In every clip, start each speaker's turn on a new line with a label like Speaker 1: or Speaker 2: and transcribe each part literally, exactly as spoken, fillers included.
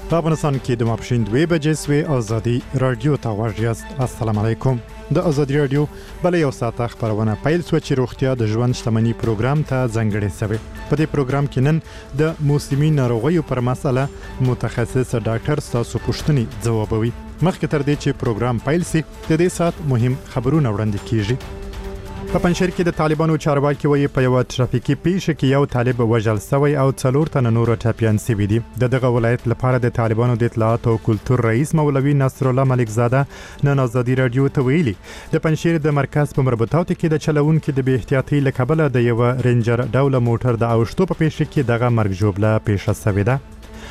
Speaker 1: په افغانستان کې د ماپښین دوه بجې سوې ازادي رادیو ته واژیاست. السلام علیکم. د ازادي رادیو بل یو ساعته خبرونه پیل سو چې روغتیا د ژوند شتمنۍ پروګرام ته ځانګړی شوی. په دې پروګرام کې نن د موسمي ناروغیو پر مسله متخصص ډاکټر تاسو پوښتنې ځوابوي. مخکې تر دې چې پروګرام پیل سي د دې سات مهم خبرونه وړاندې کیږي. په پنځیر کې د طالبانو چارواکي وایي په یو ترافیکي پیښه کې یو طالب وژل شوی او څلور تنه نور ټپیان شوي دي. د دغه ولایت لپاره د طالبانو د اطلاعات او کلتور رئیس مولوي نصر الله ملک زاده نن ازادي رادیو ته ویلي د پنځیر د مرکز په مربوطاتو کې د چلوونکو د بې احتیاطۍ له کبله د یو رینجر ډوله موټر د اوښتو په پیښه کې دغه مرګ ژوبله پیښه شوې ده.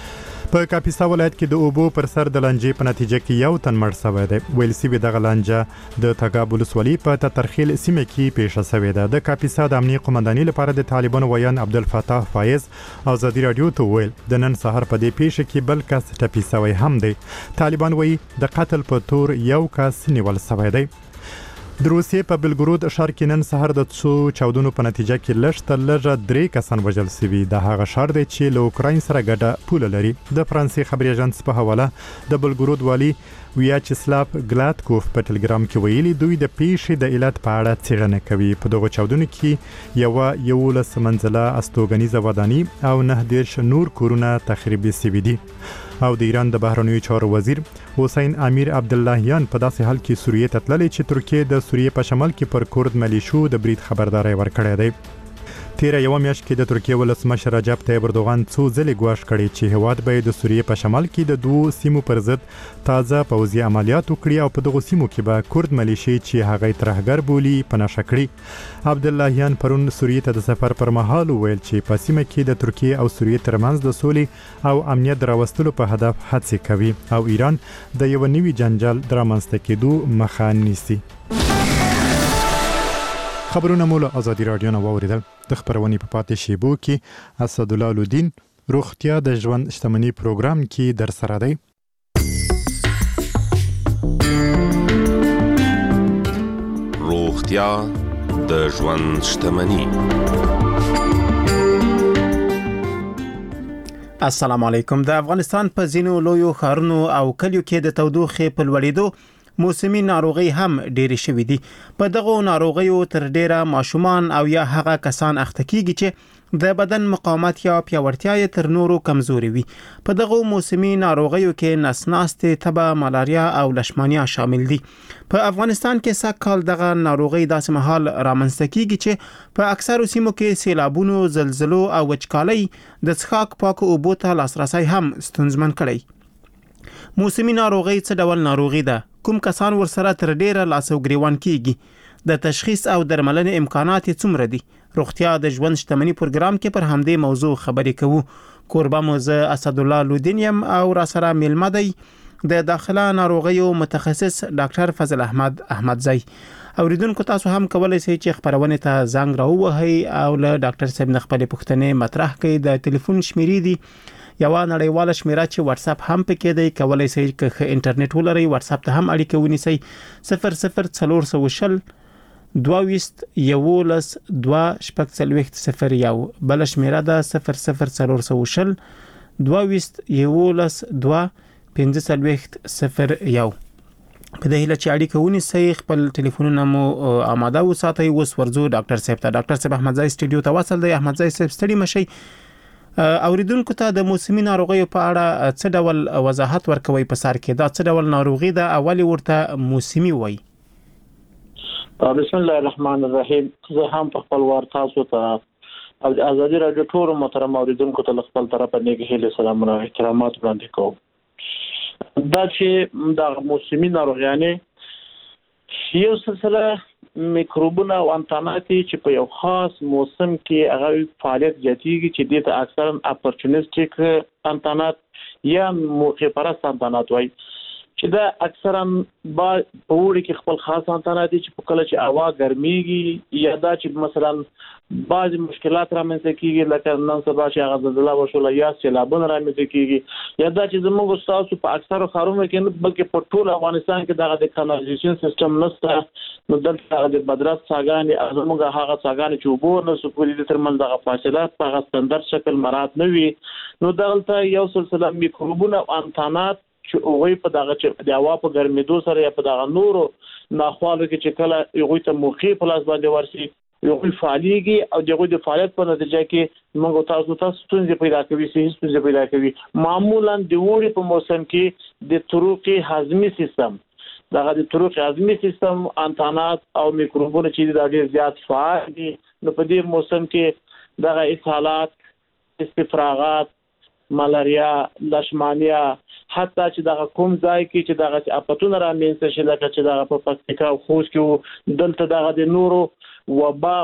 Speaker 1: په کاپیسا ولایت کې د اوبو پر سر د لانجې په نتیجه کې یو تن مړ شوی دی. ویل شوي دغه لانجه د تګاب ولسوالۍ په تترخیل سیمه کې پیښه شوې ده. د کاپیسا د امنیه قومندانۍ لپاره د طالبانو ویان عبدالفتاح فایز ازادي رادیو ته ویل د نن سهار په دې پیښه کې بل کس ټپي شوی هم دی. طالبان وایي د قتل په تور یو کس نیول شوی دی. د روسیې په بلګرود ښار کې نن سهار د څو چاودنو په نتیجه کې لږ تر لږه درې کسان وژل شوي. د هغه ښار دی چې له اوکراین سره ګډه پوله لري. د فرانسې خبري اژانس په حواله د بلګرود والي ویاچسلاف ګلاتکوف په ټلګرام کې ویلي دوی د پیښې د علت په اړه څېړنه کوي. په دغه چاودنو کې یو یولس منزله استوګنیزه وداني او نه دیرش نور کورونه تخریب شوي دي. او د ایران د بهرنیو چارو وزیر حسین امیر عبداللهیان په داسې حال کې سوریې ته تللی چې ترکیه د سوریې په شمال کې پر کورد ملیشو د برید خبرداري ورکړې ده. تیره یو میاشت کې د ترکیه ولسمشر رجب طیب اردوغان څو ځلې ګواښ کړی چې هیواد به د سوریې په شمال کې د دوو سیمو پر ضد تازه پوځي عملیات وکړي او په دغو سیمو کې به کورد ملیشي چې هغه ترهګر بولي په نښه کړي. عبداللهیان پرون سوریې ته د سفر پر مهال ویل چې په سیمه کې د ترکیه او سوریې ترمنځ د سولې او امنیت راوستلو په هدف هڅې کوي او ایران د یو نوي جنجال د رامنځته کېدو مخه نیسي. خبرونه مو له ازادي رادیو نه واوریدل. د خبرونې په پاتې شیبو کې اسدالله لودین روغتیا د ژوند شتمنۍ پروګرام کې در سره دی.
Speaker 2: روغتیا د ژوند شتمنۍ.
Speaker 3: السلام علیکم. د افغانستان په ځینو لویو ښارونو او کلیو کې د تودوخې په لوړېدو موسمي ناروغي هم ډېرې شوې دي. په دغو ناروغیو تر ډېره ماشومان او یا هغه کسان اخته کیږي چې د بدن مقاومت یا پیاوړتیا یې تر نورو کمزوري وي. په دغو موسمي ناروغیو کې نسناستې، تبه، ملاریا او لشمانیا شامل دي. په افغانستان کې سږکال دغه ناروغي داسې مهال رامنځته کیږي چې په اکثرو سیمو کې سیلابونو، زلزلو او وچکالۍ د څښاک پاکو اوبو ته لاسرسی هم ستونزمن کړی. موسمي ناروغي څه ډول ناروغي ده؟ کوم کسان ورسره تر ډیره لاس او ګریوان کیږي؟ د تشخیص او درملنې امکانات څومره دي؟ روغتیا د ژوند شتمنۍ پروګرام کې پر همدې موضوع خبرې کوو. کوربه مو زه اسدالله لودین یم او را سره میلمه دی د داخله ناروغیو متخصص ډاکټر فضل احمد احمدزی. اوریدونکو تاسو هم کولای شئ چې خبرونه ته زنګ راووهئ او له ډاکټر صاحب نه خپلې پوښتنې مطرح کړئ. د ټلیفون شمیرې دي یو نړیواله شمیره چې واتس اپ هم پکې دی. کولای شئ چې انټرنیټ ولرئ واتس اپ ته هم اړیکه ونیسئ. صفر صفر څلور سوه شل دوه ویشت یولس دوه شپږ څلوېښت صفر یو. بله شمیره ده صفر صفر څلور سوه شل دوه ویشت یولس دوه پنځه څلوېښت صفر یو. په دې هیله چې اړیکه ونیسئ، خپل ټلیفونونه مو آماده وساتئ. اوس ورځو ډاکټر صاحب ته. ډاکټر صاحب احمدزی سټوډیو ته وصل دی. احمدزی صاحب ستړي مشئ. اوریدونکو ته د موسمي ناروغیو په اړه څه ډول وضاحت ورکوي په سر کې؟ دا څه ډول ناروغي ده؟ اولی ورته موسمي وایي.
Speaker 4: بسم الله الرحمن الرحیم. زه هم په خپل وار تاسو ته او د ازادي رادیو ټول محترم اوریدونکو ته خپل طرفه نیک هیله سلامونه او احترامات وړاندې کوم. دا چې د موسمي ناروغیانې یو سلسله میکروبونه او انتاناتي چې په یو خاص موسم کې هغه فعالیت زیاتېږي چې دې ته اکثرا اپورچونیسټیک انتانات یا موقع پرست انتانات وایي. چې دا اکثرا با په وړي کې خپل خاص انتانات دي چې په کله چې هوا ګرميږي یا دا چې مثلا بعض مشکلات رامنځته کیږي لکه نن سبا چې هغه زلزلہ وشول یا سیلابونه رامنځته کیږي یا دا چې زموږ استادو په اکثر خارونو کې نه بلکې په ټول افغانستان کې دغه د کانالیزیشن سیستم نشته نو دلته د بدرات څاګانې زموږ هغه څاګانې چې وبور نه سپوري د ترمن دغه فاصلات په ستاندرد شکل مراد نه وي نو دلته یو سلسله میکروبونه او انتانات چې هغه په دغه چې د هوا په ګرمېدو سره یا په دغه نورو ناخوالو کې چې کله هغه ته موخي په لاس باندې ورسي یو فعالیږي او دغه د فعالیت په نتیجه کې موږ تاسو ته ستونزې پیدا کوي صحیح ستونزې پیدا کوي معمولا د وړي په موسم کې د طرق هضمي سیستم دغه د طرق هضمي سیستم انتانات او میکروبونه چې د ډېر زیات فعال دي نو په دې موسم کې دغه اسهالات استفراغات ملاریا لشمانیا حتی چې دغه کوم ځای کې چې دغه اپتون را مینځ شي لکه چې دغه په پکتیکا او خوست کې دلته دغه د نورو وبا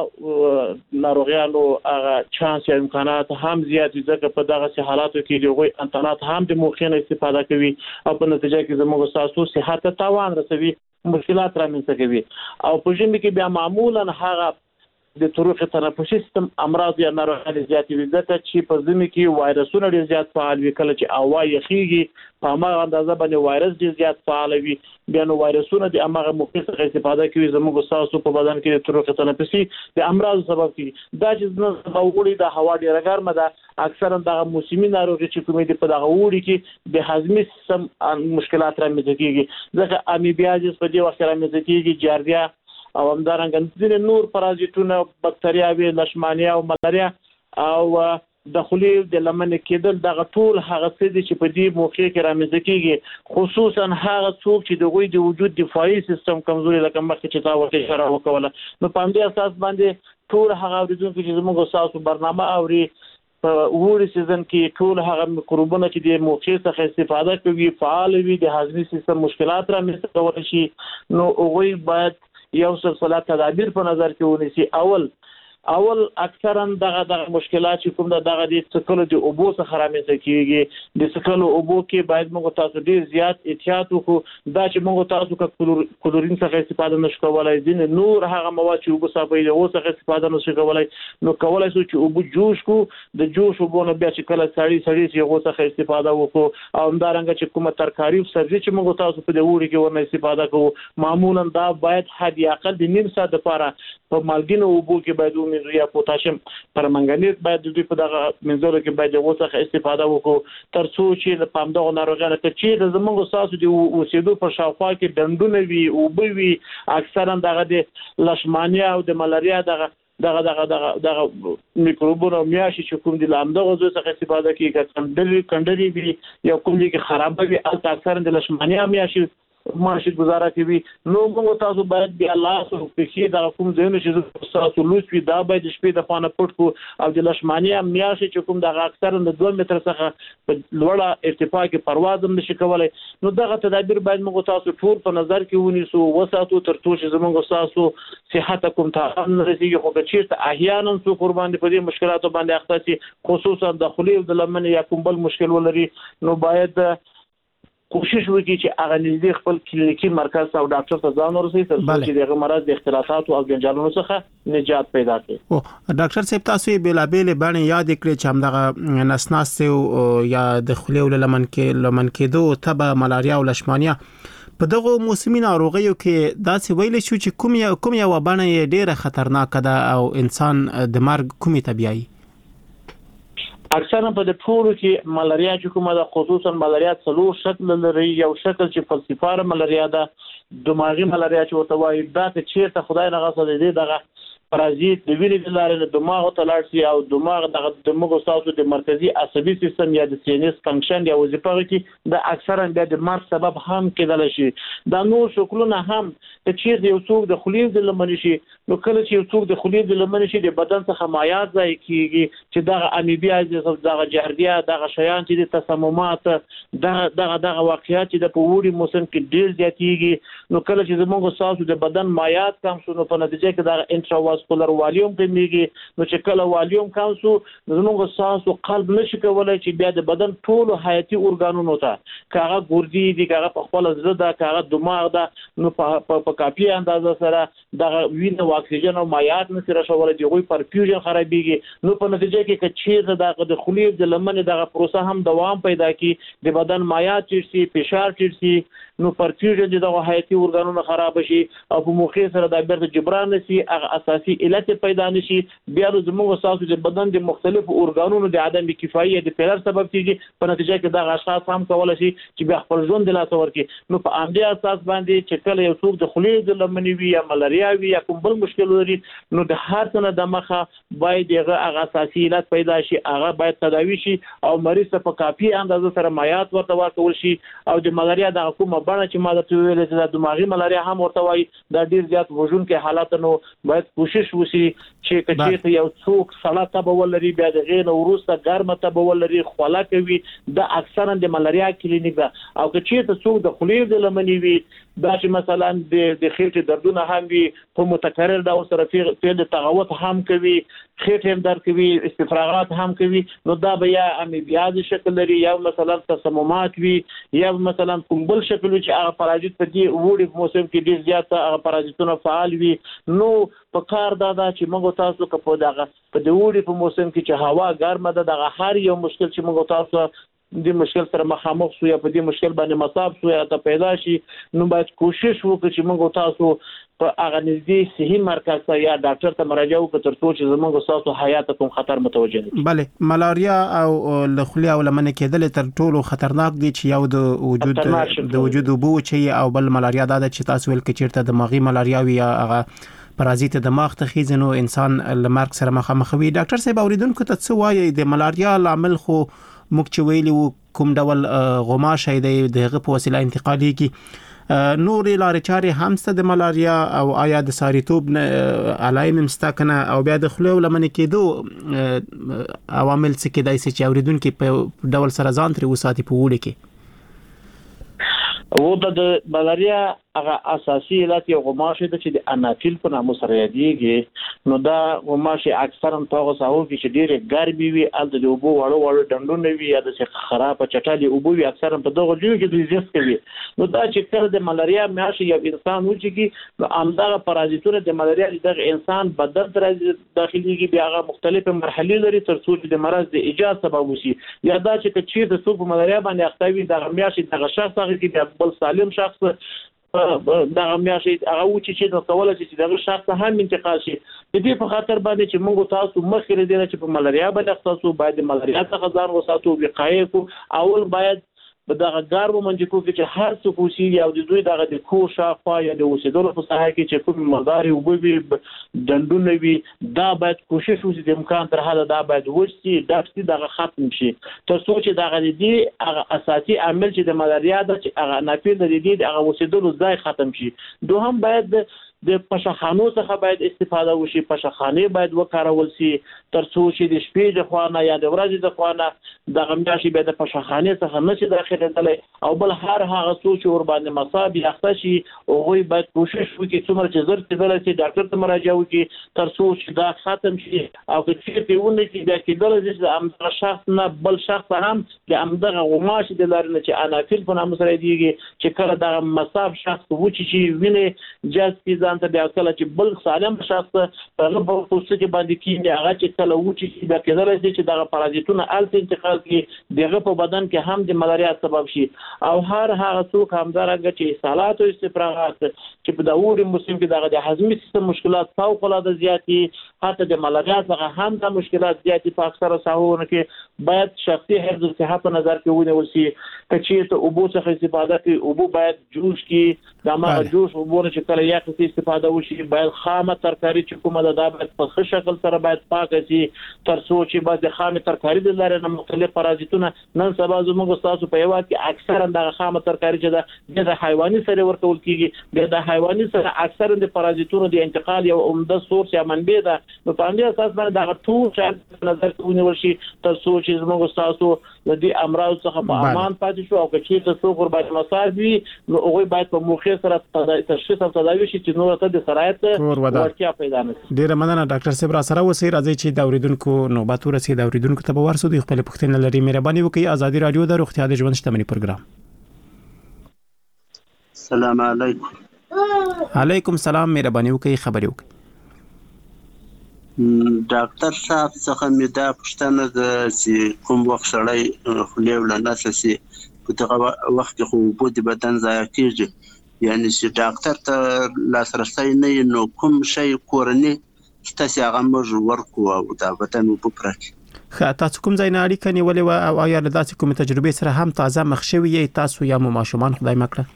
Speaker 4: ناروغیانو هغه چانس یا امکانات هم زیات دي ځکه په دغه حالاتو کې دغه انتانات هم د موخینه استفاده کوي او په نتیجه کې زموږ ساسو صحت ته تاوان رسوي مشکلات را مینځ کوي او په ژمي کې بیا معمولا هغه د طرق تنفسي سیستم امراض یا ناروغۍ زیات وي ځکه چې په ژمي کې وایرسونه ډېر زیات فعال وي کله چې هوا یخیږي په هغه اندازه باندې وایرس ډېر زیات فعال وي بیا نو وایرسونه د هغه موخې څخه استفاده کوي زموږ ساسو په بدن کې د طرق تنفسي د امراض سبب کیږي دا چې نن وګړي د هوا ډېره ګرمه ده اکثرا دغه موسمي ناروغي چې کومې دي په دغه وړي کې د هضمي سیستم مشکلات رامنځته کیږي ځکه امیبیازیس په دې وخت رامنځته کیږي جاردیا او همدارنګه ځینې نور پرازیتونه بکتریاوي لشمانیا او ملاریا او د خولي د لمن کېدل دغه ټول هغه څه دي چې په دې موخې کې رامنځته کیږي خصوصا هغه څوک چې د غوي د وجود دفاعي سیستم کمزوري لکه مخکې چې تا ورته اشاره وکوله نو په همدې اساس باندې ټول هغه اوریدونکو چې زموږ تاسو برنامه اوري په وړي سیزن کې ټول هغه میکروبونه چې د موخې څخه استفاده کوي فعال وي د هضمي سیستم مشکلات رامنځته کول شي نو هغه باید یو سلسله تدابیر په نظر کې ونیسي اول اول اکثرا دغه دغه مشکلات چې کوم دغه د سکلو د اوبو څخه رامنځته کیږي د سکلو اوبو کې باید موږ تاسو ډیر زیات احتیاط وکړو دا چې موږ تاسو ک کلورین څخه استفاده نشو کولای دي نور هغه مواد چې اوبو صافي له اوسه استفاده نشو کولای نو کولای شو چې اوبو جوش کو د جوش اوبو نه بیا چې کله سړی سړی چې اوبو څخه استفاده وکړو او همدارنګه چې کومه ترکاری او سبزی چې موږ تاسو په دې وړي کې ورنه استفاده کوو معمولا دا باید حد اقل د نیم ساعت لپاره په مالګینو اوبو کې باید ومنځو یا پوتاشیم پرمنګانیت باید د دوی په دغه منځلو کې باید وڅخه استفاده وکړو تر څو چې د پامدغه ناروغانو ته چې د زموږ ساسو د اوسېدو په شاوخوا کې دندونه وي او به وي اکثرا دغه د لشمانیا او د ملاریا دغه دغه دغه دغه دغه میکروبونه میاشي چې کوم د لامدغه زو څخه استفاده کوي کندري کندري وي یا کوم دي کې خراب وي اکثرا د لشمانیا میاشي ماشي گزاره کوي نو موږ تاسو باید بیا الله سره پېښې د کوم ځایونو چې تاسو لوڅوي دا باید شپې د خانه پټ کو او د لشمانیا میاشي چې کوم د اکثر د دوه متر څخه په لوړه ارتفاع کې پرواز هم نشي کولای نو دغه تدابیر باید موږ تاسو ټول په نظر کې ونیسو وساتو تر څو چې زموږ تاسو صحت کوم ته ان رسیږي خو که چیرته احیانا څو قربان په دې مشکلاتو باندې اخته سي خصوصا د خولي او د لمن یا کوم بل مشکل ولري نو باید کوشش وکړي چې هغه نږدې خپل کلینیکي مرکز او ډاکټر ته ځان ورسوي تر څو چې دغه مرض د اختلافات او جنجالونو څخه نجات پیدا کړي.
Speaker 3: او ډاکټر صاحب تاسو بلابل باندې یاد کړئ چې همدغه نسناس یا د خولي او لمن کې لمن کېدو تبه ملاریا او لشمانیا په دغه موسمي ناروغیو کې داسې ویل شو چې کوم یا کوم یو باندې ډیره خطرناک ده او انسان د مرګ کومي طبيعي
Speaker 4: اکثرا په د ټولو کې ملاریا چې کومه ده خصوصا ملاریا څلور شکل لري یو شکل چې فلسفاره ملاریا ده دماغي ملاریا چې ورته وایي دا چې چیرته خدای نه غوښتل دي دغه پرازیت د وینې د لارې د دماغ ته لاړ شي او دماغ د دماغ تاسو د مرکزی عصبي سیستم یا د سینس فنکشن یا وظیفه کې د اکثرا د مرګ سبب هم کېدل شي دا نور شکلونه هم چې یو څوک د خولي د لمن شي نو کله چې یو څوک د خولي د لمن شي د بدن څخه مایات ځای کیږي چې دغه امیبیازیس او دغه جاردیا دغه شیان چې د تسممات دغه دغه دغه واقعیت چې د پوری موسم کې ډیر زیاتېږي نو کله چې زموږ تاسو د بدن مایات کم شونه په نتیجه کې دغه انټرا کاردیوواسکولر والیوم کمیږي نو چې کله والیوم کم شو زموږ ساس او قلب نشي کولای چې بیا د بدن ټول حیاتي ارګانونو ته کاغه ګردي دي کاغه په خپل زړه دا کاغه دماغ دا نو په کافي اندازه سره د وینې او اکسیجن او مایعات نشي رسول دي غوي پرفیوژن خرابېږي نو په نتیجه کې کچیر د خلیب د لمنې دغه پروسه هم دوام پیدا کی د بدن مایعات چې فشار چې نو پرفیوژن دغه حیاتي ارګانونو خراب شي او په موخه سره د بیرته جبران نشي هغه اساسي علت پیدا نشي بیا زموږ اساسو د بدن د مختلفو ارګانونو د عدم کفایت د پیلر سبب کیږي په نتیجه کې دغه اشخاص هم کولای شي چې بیا خپل ژوند د لاسه ورکړي نو په عمدي اساس باندې چې کله یو څوک د خلیب د لمنې وي یا ملاریا وي یا کوم بل مشکل لري نو د هر څه نه د مخه باید هغه اساسي علت پیدا شي هغه باید تداوي شي او مریض ته په کافي اندازه سره مایعات ورته ورکول شي او د ملاریا د حکومت بڼه چې ما درته ویل چې د دماغي ملاریا هم ورته وایي دا ډیر زیات وژونکي حالات نو باید کوشش وشي چې کچې یو څوک سړی تبول لري بیا د غین وروسته ګرمه تبول لري خوله کوي د اکثرا د ملاریا کلینیک ده او کچې څوک د خلیب د لمنې وي دا چې مثلا د د خېټې دردونه هم وي په متکرر ډول سره فعل د تغوط هم کوي خېټه هم درد کوي استفراغات هم کوي نو دا بیا امیبیاز شکل لري یا مثلا تسممات وي یا مثلا کوم بل شکل چې هغه پرازیت په دې وړي په موسم کې ډیر زیات هغه پرازیتونه فعال وي نو په کار دا دا چې موږ تاسو کو په دغه په دې وړي په موسم کې چې هوا ګرمه ده دغه هر یو مشکل چې موږ تاسو د مشکل سره مخامخ شو یا په دې مشکل باندې مصاب شو یا ته پیدا شي نو باید کوشش وکړو چې موږ تاسو په هغه نږدې صحي مرکز ته یا ډاکټر ته مراجعه وکړو ترڅو چې زموږ تاسو حیات کوم خطر متوجه نشي
Speaker 3: بله ملاریا او لخلیا او لمنې کېدل تر ټولو خطرناک دي چې یو د وجود د وجود بو چې او بل ملاریا دا چې تاسو ول کې چیرته دماغي ملاریا وي یا هغه پرازیت دماغ ته خېزنو انسان لمرګ سره مخامخ وي ډاکټر صاحب اوریدونکو ته څه وایي د ملاریا لامل خو موږ چې ویلو کوم ډول غماشه دی دغه په وسیله انتقالي کی نورې لارې چارې هم ست د ملاریا او آیا د ساریتوب علایم مستکنه او بیا د خلو لمنې کېدو عوامل څه کېدای شي چې اوریدونکو په ډول سره ځان تر وساتي په وړي کې
Speaker 4: او د ملاریا هغه اساسي علت یو غماشه ده چې د انافیل په نامه سره یادېږي نو دا غماشه اکثرا په هغه ساحو کې چې ډېر ګرمي وي ال د اوبو وړو وړو ډنډونه وي یا د خراب چټالي اوبو وي اکثرا په دغه ځای کې د زیات کوي نو دا چې کله د ملاریا میاشي یو انسان وچی کی نو امداغه پرازیتونه د ملاریا د انسان بدن تر داخليږي بیا هغه مختلفه مرحلې لري تر څو چې د مرض د ایجاد سبب وشي یا دا چې چې د څوک ملاریا باندې اختوي د میاشي د شخص هغه کې بل سالم شخص دا میاشي هغه و چې د کول چې دغه شخص هم انتقال شي د دې په خاطر باندې چې موږ تاسو مخکې لري چې په ملاریا باندې تاسو باید ملاریا څخه ځان وساتو وقایې کو اول باید په دغه ګارو منځکو کې چې هر څه کوشي یا د دوی دغه د کو شاخوا یا د اوسېدلو په ساحه کې چې کوم مرداري وګوي دندونه وي دا باید کوشش وشي د امکان تر حده دا باید وشي دا چې دغه ختم شي تر څو چې دغه دي هغه اساسي عامل چې د ملاریا د هغه نافذ د دې هغه اوسېدلو ځای ختم شي دوهم باید د پشخانو څخه باید استفاده وشي پشخانه باید وکارول شي تر څو چې د شپې د خوانه یا د ورځې د خوانه د غمیاشي به د پشخانه څخه نشي داخله تللی او بل هر هغه څو چې ور باندې مصاب یخته شي او غوي باید کوشش وکړي څومره چې زر تدل شي ډاکټر ته مراجعه وکړي تر څو چې دا ختم شي او چې په ونه کې د کېدل چې امدغه شخص نه بل شخص هم د امدغه غماشي د لارنه چې انافیل په نامه سره دیږي چې کله د مصاب شخص وچی شي ویني جاز ځان ته بیا کله چې بل سالم شخص په لږ پوسټ کې باندې کیږي هغه چې کله وچی شي بیا کېدل چې دغه پرازیتونه الته انتقال کی دغه په بدن کې هم د ملاریا سبب شي او هر هغه څوک همدارنګه چې سالات او استفراغات چې په داوري موسم کې دغه د هضمي سیستم مشکلات فوق العاده زیاتی حتی د ملاریا څخه هم د مشکلات زیاتی په اکثره ساحوونو کې باید شخصي حفظ الصحه په نظر کې ونیول شي چې ته اوبو څخه استفاده کوي اوبو باید جوش کی دماغ جوش اوبو چې کله یا څه استفاده وشي باید خامه ترکاری چې کومه ده دا باید په ښه شکل سره باید پاک شي تر څو چې باید خامه ترکاری د لارې نه مختلف پرازیتونه نن سبا زموږ تاسو په یوات کې اکثرا د خامه ترکاری چې ده د حیواني سره ورکول کیږي د حیواني سره اکثرا د پرازیتونو د انتقال یو عمده سورس یا منبع ده نو په دې اساس باندې دا ټول چې نظر کې ونیول شي تر څو چې زموږ تاسو د دې امراض څخه په امان پاتې شو او که چیرته څوک ور باندې مساج وي نو هغه باید په موخه سره تشخیص او تداوی شي چې نور ته د سرایت ورتیا پیدا نشي.
Speaker 3: ډیره مننه ډاکټر صاحب را سره وسی راځي چې د اوریدونکو نوبت ورسي د اوریدونکو ته ورسو د خپل پوښتنه لري. مهرباني وکړئ ازادي رادیو د روغتیا د ژوند شتمنۍ پروګرام.
Speaker 5: السلام علیکم.
Speaker 3: علیکم السلام. مهرباني وکړئ خبرې وکړئ.
Speaker 5: ډاکټر صاحب څخه مې دا پوښتنه ده چې کوم وخت سړی خولې ولنسه سي په دغه وخت کې خو اوبه د بدن ضایع کېږي یعنی چې ډاکټر ته لاسرسی نه نو کوم شی کورني ستاسو هغه موږ ورکو او دا بدن اوبه پرکي.
Speaker 3: خا تاسو کوم ځای نه اړیکه نیولې او یا داسې کوم تجربه سره هم تازه مخ شوی یې تاسو یا مو ماشومان خدای مکړه؟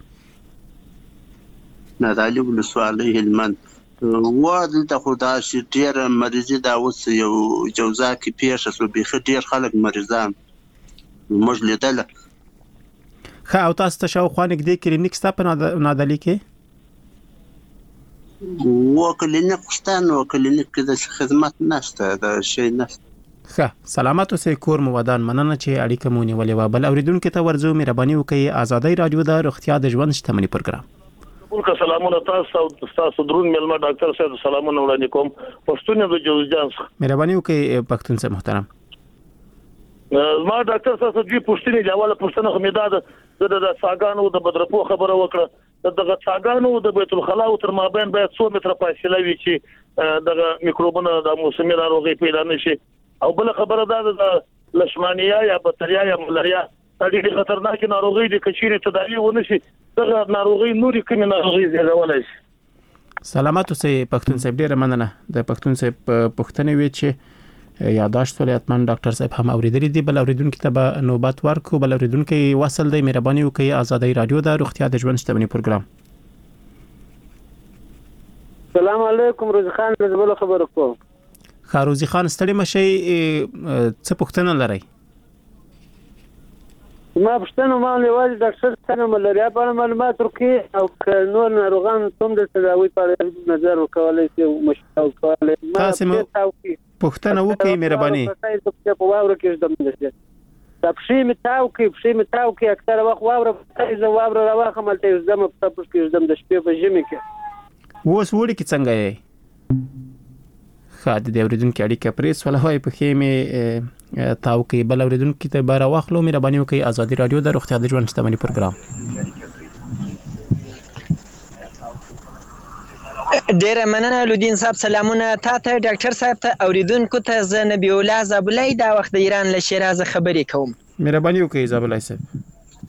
Speaker 5: نه دا له ولسوالۍ هلمند وادي ته خدا شي ډیر مریضي دا اوس یو جوزا کې پیښه سو به ډیر خلک مریضان موږ لیدل.
Speaker 3: خا او تاسو ته شاو خوانک دی کلینیک ستا په نادلی کې
Speaker 5: و کلینیک ستان او کلینیک کې د خدمات نشته دا شی نشته.
Speaker 3: خا سلامات اوسئ کور مو ودان. مننه چې اړیکه مو نیولې و. بل اوریدونکو ته ورځو مهرباني وکړئ ازادي رادیو د روغتیا د ژوند شتمنۍ پروګرام.
Speaker 6: ټول سلامونه تاسو تاسو درون ملما ډاکټر صاحب سلامونه وړاندې کوم. پښتون د جوزجان
Speaker 3: مهرباني وکړئ پښتون صاحب محترم.
Speaker 6: ما ډاکټر صاحب دې پښتني جواله پښتنه خمیداد د د ساګانو د بدرپو خبره وکړه دغه ساګانو د بیت الخلا او تر مابین باید څو متره فاصله وي چې دغه میکروبونه د موسمي ناروغي پیدا نشي. او بل خبره ده د لشمانیا یا بکتریا یا ملاریا ډېر خطرناک ناروغي دي کچېره تداوی ونشي دغه ناروغي نوري کومه ناروغي زیږولای شي.
Speaker 3: سلامات اوسئ پښتون صاحب ډیره مننه. د پښتون صاحب پښتنه وی چې یاداشت ولې اتمن ډاکټر صاحب هم اوریدلې دي. بل اوریدونکو ته به نوبت ورکو. بل اوریدونکو وصل دی مهرباني وکړئ ازادي رادیو د روغتیا د ژوند شتمنۍ پروګرام.
Speaker 7: السلام علیکم روزي خان زبل خبر کوم.
Speaker 3: خاروزی خان ستړي مشي څه پوښتنه لري؟
Speaker 7: ما پښتنه ما لوالي ډاکټر څنګه ملاریا په معلومات ورکړي او نور ناروغان څوم د تداوی په نظر وکولای شي او مشاور کولای.
Speaker 3: تاسو پښتنه وکړئ مهرباني.
Speaker 7: په واوره کې زده مده دا پښې متاو کې پښې متاو کې اکثر وخت واوره ځای واوره راوخه ملته زده په پښ کې زده د شپې په ژمي کې.
Speaker 3: ووس وړي کې څنګه یې؟ خاطر د اوریدونکو اړیکه پریس ولا وای په خېمه تاو کې بل اوریدونکو ته بار واخلو. مهرباني وکړئ ازادي رادیو د روغتیا د ژوند شتمنۍ پروګرام.
Speaker 8: ډیره مننه لودین صاحب سلامونه تا ته ډاکټر صاحب ته اوریدونکو ته زه نبی الله زابلای دا وخت د ایران له شیراز خبرې کوم.
Speaker 3: مهرباني وکړئ زابلای صاحب.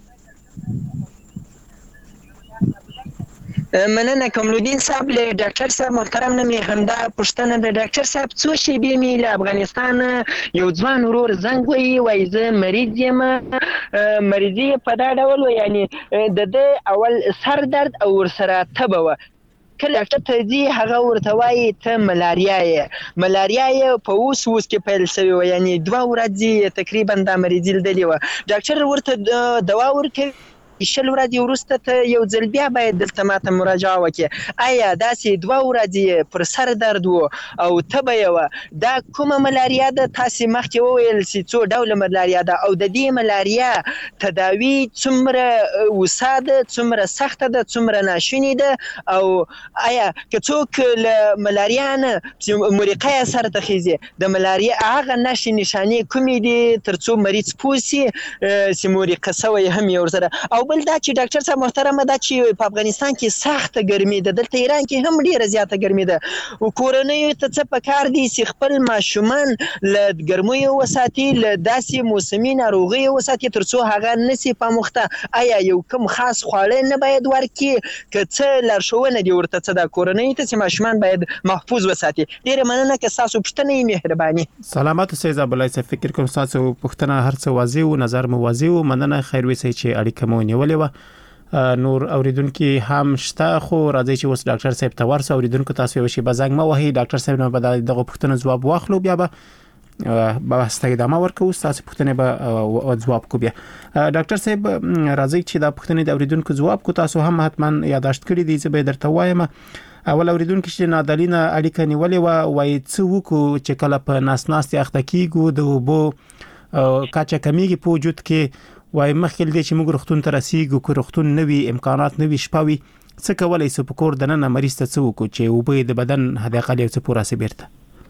Speaker 8: مننه کوم لودین صاحب له ډاکټر صاحب محترم نه مې همدا پښتنه د ډاکټر صاحب څو شی به مې له افغانستان یو ځوان ورور زنګ وی وای زه مریض یم مریضي په دا ډول یعنی د د اول سر درد او ورسره تبه و کله ډاکټر ته دی هغه ورته وای ته ملاریا یې ملاریا یې په اوس اوس کې پیل شوی و یعنی دوه ورځې تقریبا د مریضي لیدلی و. ډاکټر ورته دوا ورکړي شل ورځې وروسته ته یو ځل بیا باید دلته ماته مراجعه وکړي. آیا داسې دوه ورځې پر سر درد و او تبه یې وه دا کومه ملاریا ده؟ تاسې مخکې وویل چې څو ډوله ملاریا ده او د دې ملاریا تداوی څومره وسا ده څومره سخته ده څومره ناشونې ده او آیا که څوک له ملاریا نه چې مرقه یې سر ته خیزي د ملاریا هغه نښې نښانې کومې دي تر څو مریض پوه سي چې مرقه سوی هم یې ورسره. او بل دا چې ډاکټر صاحب محترمه دا چې په افغانستان کې سخته ګرمي ده دلته ایران کې هم ډیره زیاته ګرمي ده او کورنۍ ته څه پکار دي چې خپل ماشومان له ګرمیو وساتي له داسې موسمي ناروغیو وساتي تر څو هغه نسی پاموخته. آیا یو کوم خاص خواړه نه باید ورکړي که څه لارښوونه دي ورته څه د کورنۍ ته چې ماشومان باید محفوظ وساتي؟ ډیره مننه که تاسو پوښتنه یې مهرباني.
Speaker 3: سلامات اوسئ زابلای صاحب فکر کوم تاسو پوښتنه هر څه واضح او نظر مو واضح او مننه خیر وي چې اړیکه مو نیولې و. نور اوریدونکو هم شته خو راځي چې اوس ډاکټر صاحب ته ورسو. اوریدونکو تاسو یو شی بزنګ ما وهي ډاکټر صاحب نه به دغه پوښتنه جواب واخلو بیا به به ستګدامه ورکو تاسو پوښتنه به جواب کو بیا. ډاکټر صاحب راځي چې دا پوښتنه د اوریدونکو جواب کو تاسو هم حتما یاداشت کړی دي چې به درته وایم. اول اوریدونکو چې نادالینه اړیکه نیولې و وای څه وکړو چې کله په ناس ناس اخته کیګو د وبو کاچا کمیږي په وجود کې وای مخکې دې چې موږ روغتون ته رسیږو کو روغتون نوي امکانات نوي شپوي څه کولای سو په کور دننه مریض ته څه وکړو چې وبې د بدن هدا قل یو څه پورا سي بیرته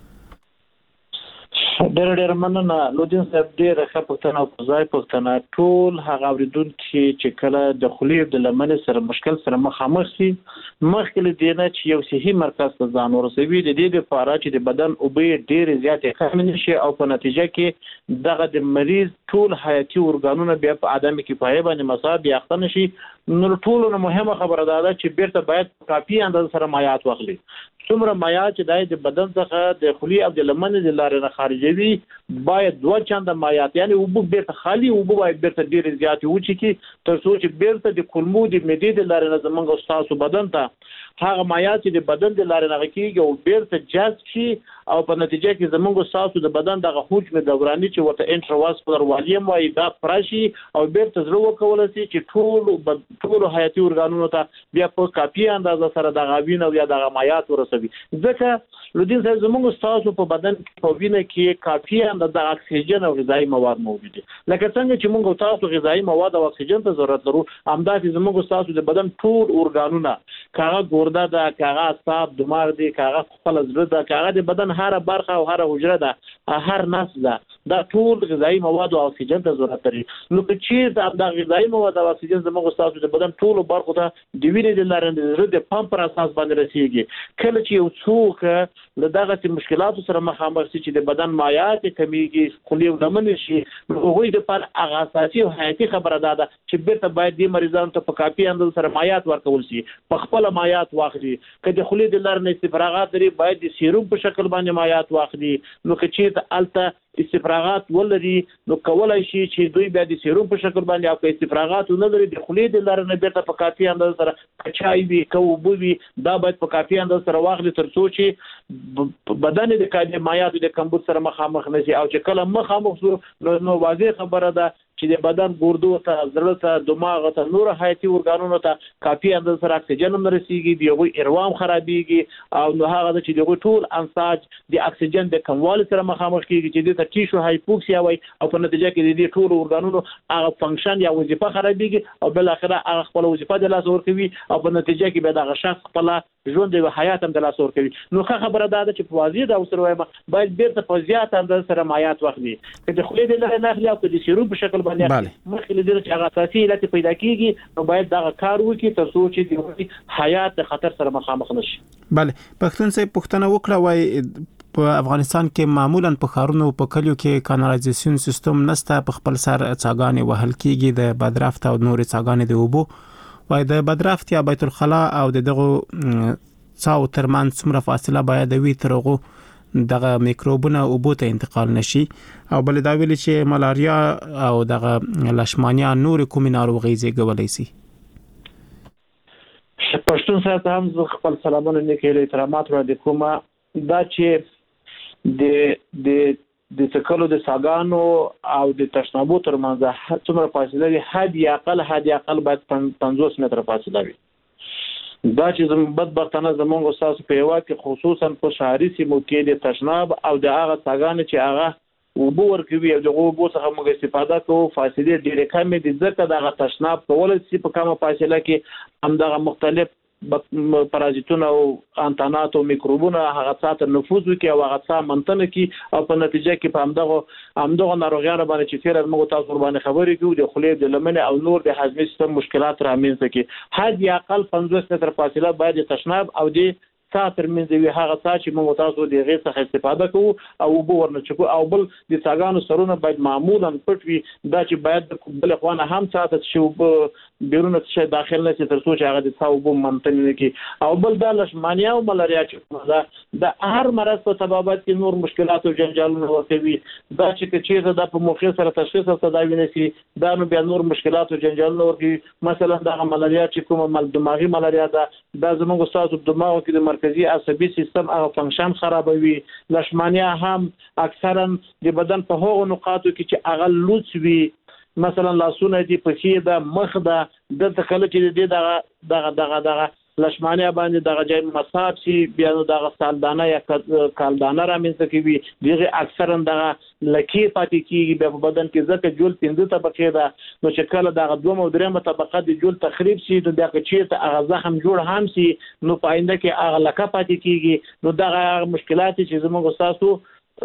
Speaker 4: ډېر ډېر مننه لودین صاحب ډېر ښه پوښتنه او ځای پوښتنه ټول هغه اوریدونکو چې کله د خولې د لمن سره مشکل سره مخامخ شي مخکې دینه چې یو صحي مرکز ته ځان ورسوي د دې لپاره چې د بدن اوبه ډېر زیاتې کم نشي او په نتیجه کې دغه د مریض ټول حیاتي ارګانونه بیا په عدم کفایه باندې مصاب یاخته نشي نو ټول نو مهمه خبره ده چې بیرته باید کافي اندازه سره مایعات واخلي څومره مایعات چې د بدن څخه د خولې او د لمن د لارې نه خارجوي باید دوه چنده مایعات یعنی اوبه بیرته خالی اوبه باید بیرته ډېر زیات وچی کی تر څو چې بیرته د کولمو د معدې د لارې نه زمونږ استاسو بدن ته هغه مایعات چې د بدن د لارې نه کیږي او بیرته جذب شي او په نتیجه کې زمونږ استاسو د بدن دغه حجم دوراني چې ورته انټرواسکولر والیم وایي دا پراشي او بیرته زړه وکول شي چې ټول ټول حیاتي ارګانونو ته بیا په کافي اندازه سره د غوینه او یا د مایعات ورسوي ځکه لودین صاحب زموږ استاسو په بدن کې په وینه کې کافي اندازه د اکسیجن او غذایی مواد موجود دي لکه څنګه چې موږ تاسو غذایی مواد او اکسیجن ته ضرورت لرو همداسې زموږ استاسو د بدن ټول ارګانونه کاغه ګورده ده کاغه اعصاب دماغ دي کاغه خپل زړه ده کاغه د بدن هر برخه او هر حجره ده هر نس ده دا ټول غذایی مواد او اکسیجن ته ضرورت لري نو که چیرې د غذایی مواد او اکسیجن زموږ استاسو د بدن ټول برخو ته د وینې د لارې د زړه د پمپ پر اساس باندې رسیږي کله چې یو څوک له دغه مشکلاتو سره مخامخ شي چې د بدن مایعات کمیږي خولې ولمن شي هغوی د پر هغه اساسي او حیاتي خبره ده چې بیرته باید د مریضانو ته په کافي اندازه سره مایعات ورکول شي په خپل مایعات واخلي که د خولې د لارې نه استفراغات لري باید د سیروم په شکل باندې مایعات واخلي نو که چیرته الته استفراغات ولري نو کولای شي چې دوی بیا د سیروم په شکل باندې او که استفراغات نه لري د خولې د لارې نه بیرته په کافي اندازه سره کچای وي کوو وي دا باید په کافي اندازه سره واخلي تر څو چې بدن د کاډي مایعات د کمبود سره مخامخ نشي او چې کله مخامخ شو نو واضح خبره ده چې د بدن ګردو ته زړه ته دماغ ته نور حیاتي ارګانونو ته کافي اندازه سره اکسیجن هم رسیږي دیغه اروام خرابېږي او نو هغه چې دیغه ټول انساج د اکسیجن د کموالي سره مخامخ کیږي چې د ټیشو هایپوکسیا وای او په نتیجه کې د ټول ارګانونو هغه فنکشن یا وظیفه خرابېږي او بل اخره هغه خپل وظیفه د لاس ورکوي او په نتیجه کې به دغه شخص خپل ژوند او حیات هم د لاس ورکوي نو ښه خبره ده چې په واضح ډول سره وایم باید بیرته په زیات اندازه سره مایعات واخلي که د خولې د لارې نه اخلي او که د سیروم په شکل باندې مخکې له دې چې هغه اساسي علت پیدا کیږي نو باید دا کار وکړي تر څو چې د حیات د خطر سره مخامخ نشي.
Speaker 3: بله پښتون صاحب پښتنه وکړه وای په افغانستان کې معمولا په خارونو په کلیو کې کانالایزیشن سیستم نشته په خپل سر څاګانې وهل کیږي د بدرافت او نور څاګانې د اوبو وای د بدرافت یا بیت الخلا او دغه څاو ترمن څومره فاصله باید وي ترغه دغه میکروبونه اوبو ته انتقال نشي او بل دا ویل چې ملاریا او دغه لشمانیا نور کومې ناروغي زیږولای شي.
Speaker 4: پښتون صاحب هم خپل سلامونه نیکه احترامات وړاندې کوم دا چې د د د تکلو د ساګانو او د تشنابو ترمنځ څومره فاصله وي حد یا اقل حد یا اقل باید پنځوس متره فاصله وي. دا چې زموږ بدبختانه زموږ استاد په یو کې خصوصا په شهري سیمو کې د تشناب او د هغه ساګانو چې هغه اوبو ورکوي او د اوبو څخه موږ استفاده کوو فاصله ډېرې کمې دي ځکه دغه تشناب کول چې په کومه فاصله کې هم دغه مختلف پرازیتونه او انتانات او میکروبونه هغه ساتر نفوذ وکي او هغه سا منتنه کی او په نتیجه کې په همدغه همدغه ناروغیانو باندې چې تیر موږ تاسو باندې خبرې کوو د خولې د لمنې او نور د هضمي سیستم مشکلات رامنځته کی حد یا اقل پنځوس متر فاصله باید تشناب او د سات ترمنځ وي هغه څه چې موږ تاسو د غیر څخه استفاده کوو او وبو ورنچکو او بل د ساګانو سرونه باید معمولا پټ وي دا چې باید بل خوانه هم ساته چې بیرونه څخه داخل نه تر څو چې هغه د ثوب منتنه کی او بل د لشمانیا او ملاریا چې دا د هر مرض په سببات کې نور مشکلات او جنجالونه ورته دا چې چې دا په موخه سره تشخیص او تداوی نشي دا نو بیا نور مشکلات او جنجالونه ورته مثلا د ملاریا چې کوم مل دماغي ملاریا دا د زموږ استاد دماغ کې د مرکزی عصبي سیستم هغه فنکشن خرابوي. لشمانیا هم اکثرا د بدن په هغو نقاطو کې چې هغه لوڅ وي مثلا لاسونه دي پښې ده مخ ده د تکل چې د دغه دغه دغه دغه لشمانه باندې دغه جای مصاب سي بیا نو دغه سالدانه یا کالدانه رامنځته کوي دغه اکثرا دغه لکی پاتې کیږي په بدن کې ځکه جول پنځه طبقه ده نو چې کله دغه دوه او درېمه طبقه د جول تخریب شي نو دغه چیرته هغه زخم جوړ هم سي نو پاینده کې هغه لکه پاتې کیږي نو دغه مشکلات چې زموږ تاسو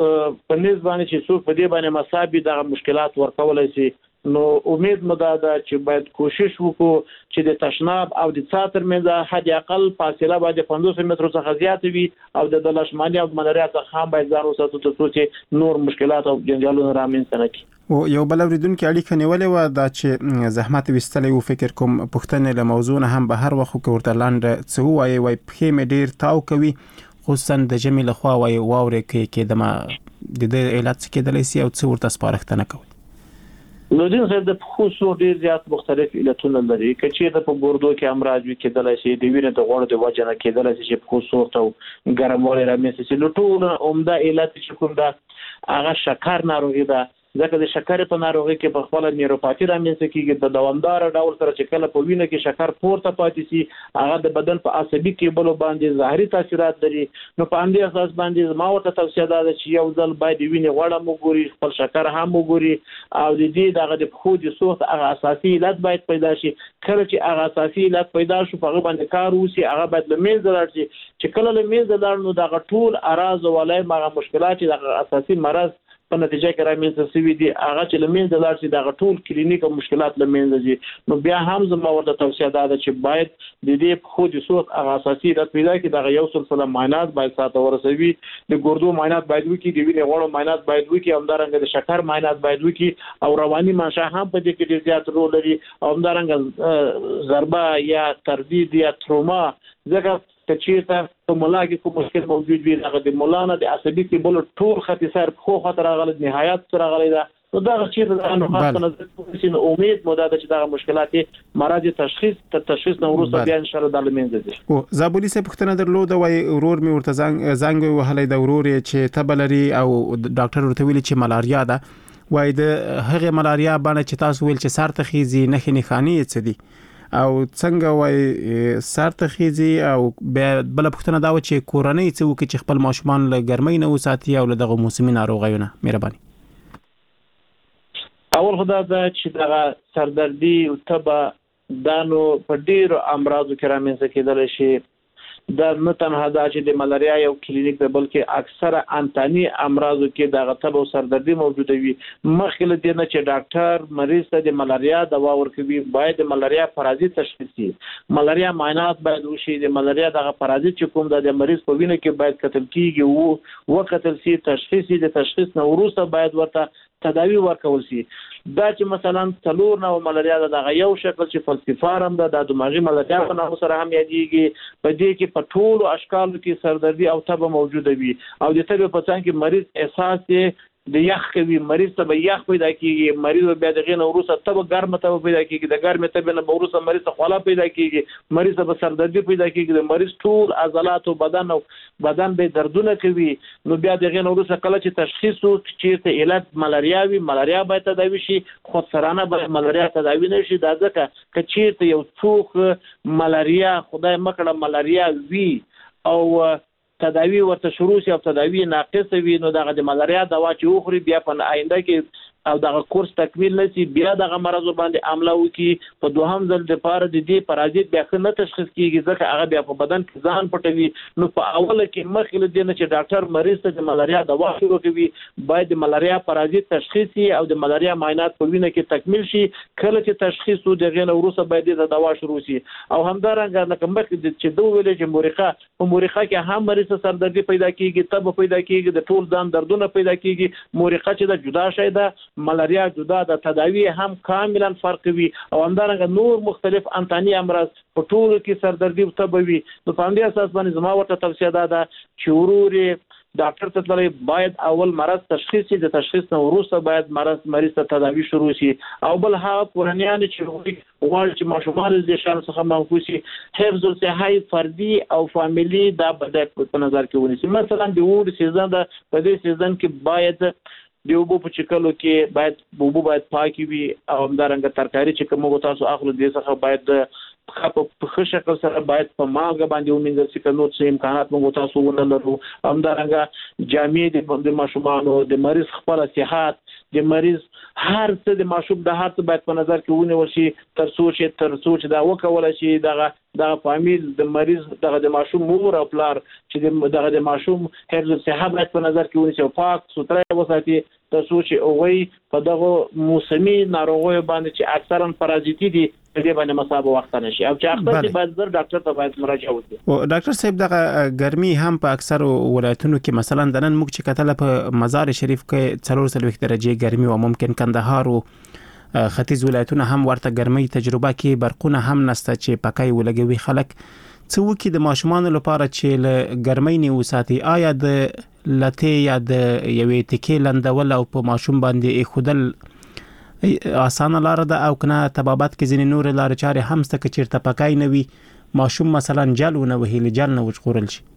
Speaker 4: په نسبت باندې چې څوک په دې باندې مصابي دغه مشکلات ورکولای شي نو امید مو ده چې باید کوشش وکړو چې د تشناب او د څا ترمنځ حد اقل فاصله باید پنځوس مترو څخه زیاته وي او د لشماني او ملاریا څخه هم باید ځان وساتو چې نور مشکلات او جنجالونه رامنځته نه کړي.
Speaker 3: او یو بل اوریدونکو اړیکه نیولې و دا چې زحمت وستلې او فکر کوم پښتنه له موضوع نه هم به هر وخت ورته لاند څه وایي وای په مې ډیر تاو کوي خصوصا د جمی له خوا وای واورې کې کې د ما د دې علت کې د لسی او څو ورته سپارښتنه کوي.
Speaker 4: نو دین صاحب د خصوصو ډیر زیات مختلف علتونه لري چې د په ګردو کې امراض وي کېدلای شي د وینې د غوړو د وجه نه کېدلای شي په خصوصو ته ګرموالی رامنځته شي. نو ټول عمده علت چې کوم ده هغه شکر ناروغي ده ځکه د شکر په ناروغي کې په خپل نیوروپاتی رامنځته کېږي د دوامدار ډول سره چې کله په وینه کې شکر پورته پاتې شي هغه د بدن په عصبي کېبلو باندې ظاهري تاثیرات لري. نو په همدې اساس باندې ما ورته توصیه ده چې یو ځل باید وینې غوړه مو ګوري خپل شکر هم وګوري او د دې دغه د پخو د سوخت هغه اساسي علت باید پیدا شي. کله چې هغه اساسي علت پیدا شو په هغه باندې کار وشي هغه باید له منځه لاړ شي چې کله له منځه لاړ نو دغه ټول اراز ولای مغه مشکلات د اساسي مرض په نتیجه کې رامنځته شوي دي هغه چې له منځه لاړ شي دغه ټول کلینیک او مشکلات له منځه ځي. نو بیا هم زما ورته توصیه ده چې باید د دې په خو د سوخت هغه اساسي علت پیدا کړي دغه یو سلسله معاینات باید ساته ورسوي د ګردو معاینات باید وکړي د وینې غوړو معاینات باید وکړي همدارنګه د شکر معاینات باید وکړي او رواني منشأ هم په دې کې ډېر زیات رول لري او همدارنګه ضربه یا تردید یا تروما ځکه چې چیرته په مولا کې کوم مشکل موجود وي هغه د مولانا د عصبي کېبلو ټول خطي سر خو خطر راغلی نهایت سره راغلی ده نو دا چې د انو خاصه نظر کوي امید مو ده چې دا مشکلات مرض تشخیص تر تشخیص نو وروسته بیا ان شاء الله د لمنځه ځي.
Speaker 3: او زابولي سه پښتنه درلوده وای ورور می ورته زنګ زنګ وهلې د ورور چې تبلري او ډاکټر ورته ویل چې ملاریا ده وای د هغه ملاریا باندې چې تاسو ویل چې سر تخیزي نه خني څه دي او څنګه وای سارته خيزي او بل پښتنه دا و چې کورنۍ څه وکړي چې خپل ماشومان له ګرمۍ نه وساتي او له دغه موسمي ناروغیونه مهرباني.
Speaker 4: اول خدای دا چې دغه سردردي او تبه دانو په ډیرو امراضو کې رامنځته کېدل شي دا نه تنها دا چې د ملاریا یو کلینیک ده بلکې اکثره انتاني امراضو کې دغه تبه او سردردي موجوده وي. مخکې له دې نه چې ډاکټر مریض ته د ملاریا دوا ورکوي باید د ملاریا پرازیت تشخیص شي ملاریا معاینات باید وشي د ملاریا دغه پرازیت چې کوم د مریض په وینه کې باید کتل کیږي او وکتل شي تشخیص د تشخیص نه وروسته باید ورته تداوی ورکول شي. دا چې مثلا څلور نو ملاریا دغه یو شکل چې فلسفارم ده د دماغي ملاریا په نامه سره هم یادېږي په دې کې په ټولو اشکالو کې سردردي او تبه موجوده وي او د تبه په څنګه کې مریض احساس یې د یخ کوي مریض ته به یخ پیدا کیږي مریض بیا دغه نو وروسته تبه ګرمه تبه پیدا کیږي د ګرمه تبه نه وروسته مریض ته خلا پیدا کیږي مریض ته سردردي پیدا کیږي د مریض ټول عضلات او بدن او بدن به دردونه کوي. نو بیا دغه نو وروسته کله چې تشخیص او چې ته علت ملاریا وي ملاریا باید تداوی شي خود سرانه به ملاریا تداوی نشي دا ځکه چې چیرته یو څوک ملاریا خدای مکړه ملاریا وی او تداوی ورته شروع شي او تداوی ناقص وي نو دغه د ملاریا دوا چې وخوري بیا په آینده کې او دغه کورس تکمیل نشي بیا دغه مرض باندې عمله وکي په دوهم ځل د پاره د دې پرازیت بیا نه تشخیص کیږي ځکه هغه بیا په بدن کې ځان پټوي. نو په اوله کې مخکې له دې نه چې ډاکټر مریض ته د ملاریا دوا ورکوي باید د ملاریا پرازیت تشخیص شي او د ملاریا معاینات په وینه کې تکمیل شي. کله چې تشخیص و دغه نه وروسته باید د دوا شروع شي او همدارنګه لکه مخکې چې دوه ویل چې مورخه په مورخه کې هم مریض سردردي پیدا کیږي تبه پیدا کیږي د ټول ځان دردونه پیدا کیږي. مورخه چې د جدا شي ده ملاریا جدا د تداوی هم کاملا فرق وي او همدارنګه نور مختلف انتاني امراض په ټولو کې سردردي او تبه وي. نو په همدې اساس باندې زما ورته توصیه ده چې وروري ډاکټر ته تللی باید اول مرض تشخیص شي د تشخیص نه وروسته باید مرض مریض ته تداوی شروع شي او بل هغه کورنیان چې غواړي چې ماشومان د شان څخه منفوس شي حفظ الصحه فردي او فامیلی دا باید په نظر کې ونیسي. مثلا د وور سیزن د په دې سیزن کې باید د اوبو په چکلو کې باید اوبو باید پاکي وي او همدارنګه ترکاری چې کوم تاسو اخلو دې څخه باید په ښه شکل سره باید په مالګه باندې ومینځل شي، که نور څه امکانات موږ تاسو ونه لرو. همدارنګه جامې د ماشومانو، د مریض خپل صحت، د مریض هر څه، د ماشوم د هر څه باید په نظر کې ونیول شي تر څو چې تر څو چې دا وکولای شي دغه دغه فامیل د مریض دغه د ماشوم مور او پلار چې دغه د ماشوم حفظ الصحه باید په نظر کې ونیسي او پاک سوتره وساتي تر څو چې هغوی په دغه موسمي ناروغیو باندې چې اکثرا پارازیتي دي په دې باندې مصاب وخت نشي، او چې اخته چې باید زر ډاکټر ته باید مراجعه وکړي.
Speaker 3: او ډاکټر صاحب دغه ګرمي هم په اکثر ولایتونو کې مثلا د نن موږ چې کتل په مزار شریف کې څلور څلوېښت درجه ګرمي او ممکن کندهار او ختیځ ولایتونه هم ورته ګرمي تجربه کې، برقونه هم نسته چې پکای ولګوي خلک. څه وکړي د ماشومان لپاره چې له ګرمۍ نه وساتي؟ آیا د لته یا د یوې تکې لندول او په ماشوم باندې ایښودل اسانه لار ده، او کنه طبابت کې ځینې نور لارې چارې هم سته که چیرته پکای نه وي ماشوم مثلا جل ونه وهي جل نه وژغورل شي؟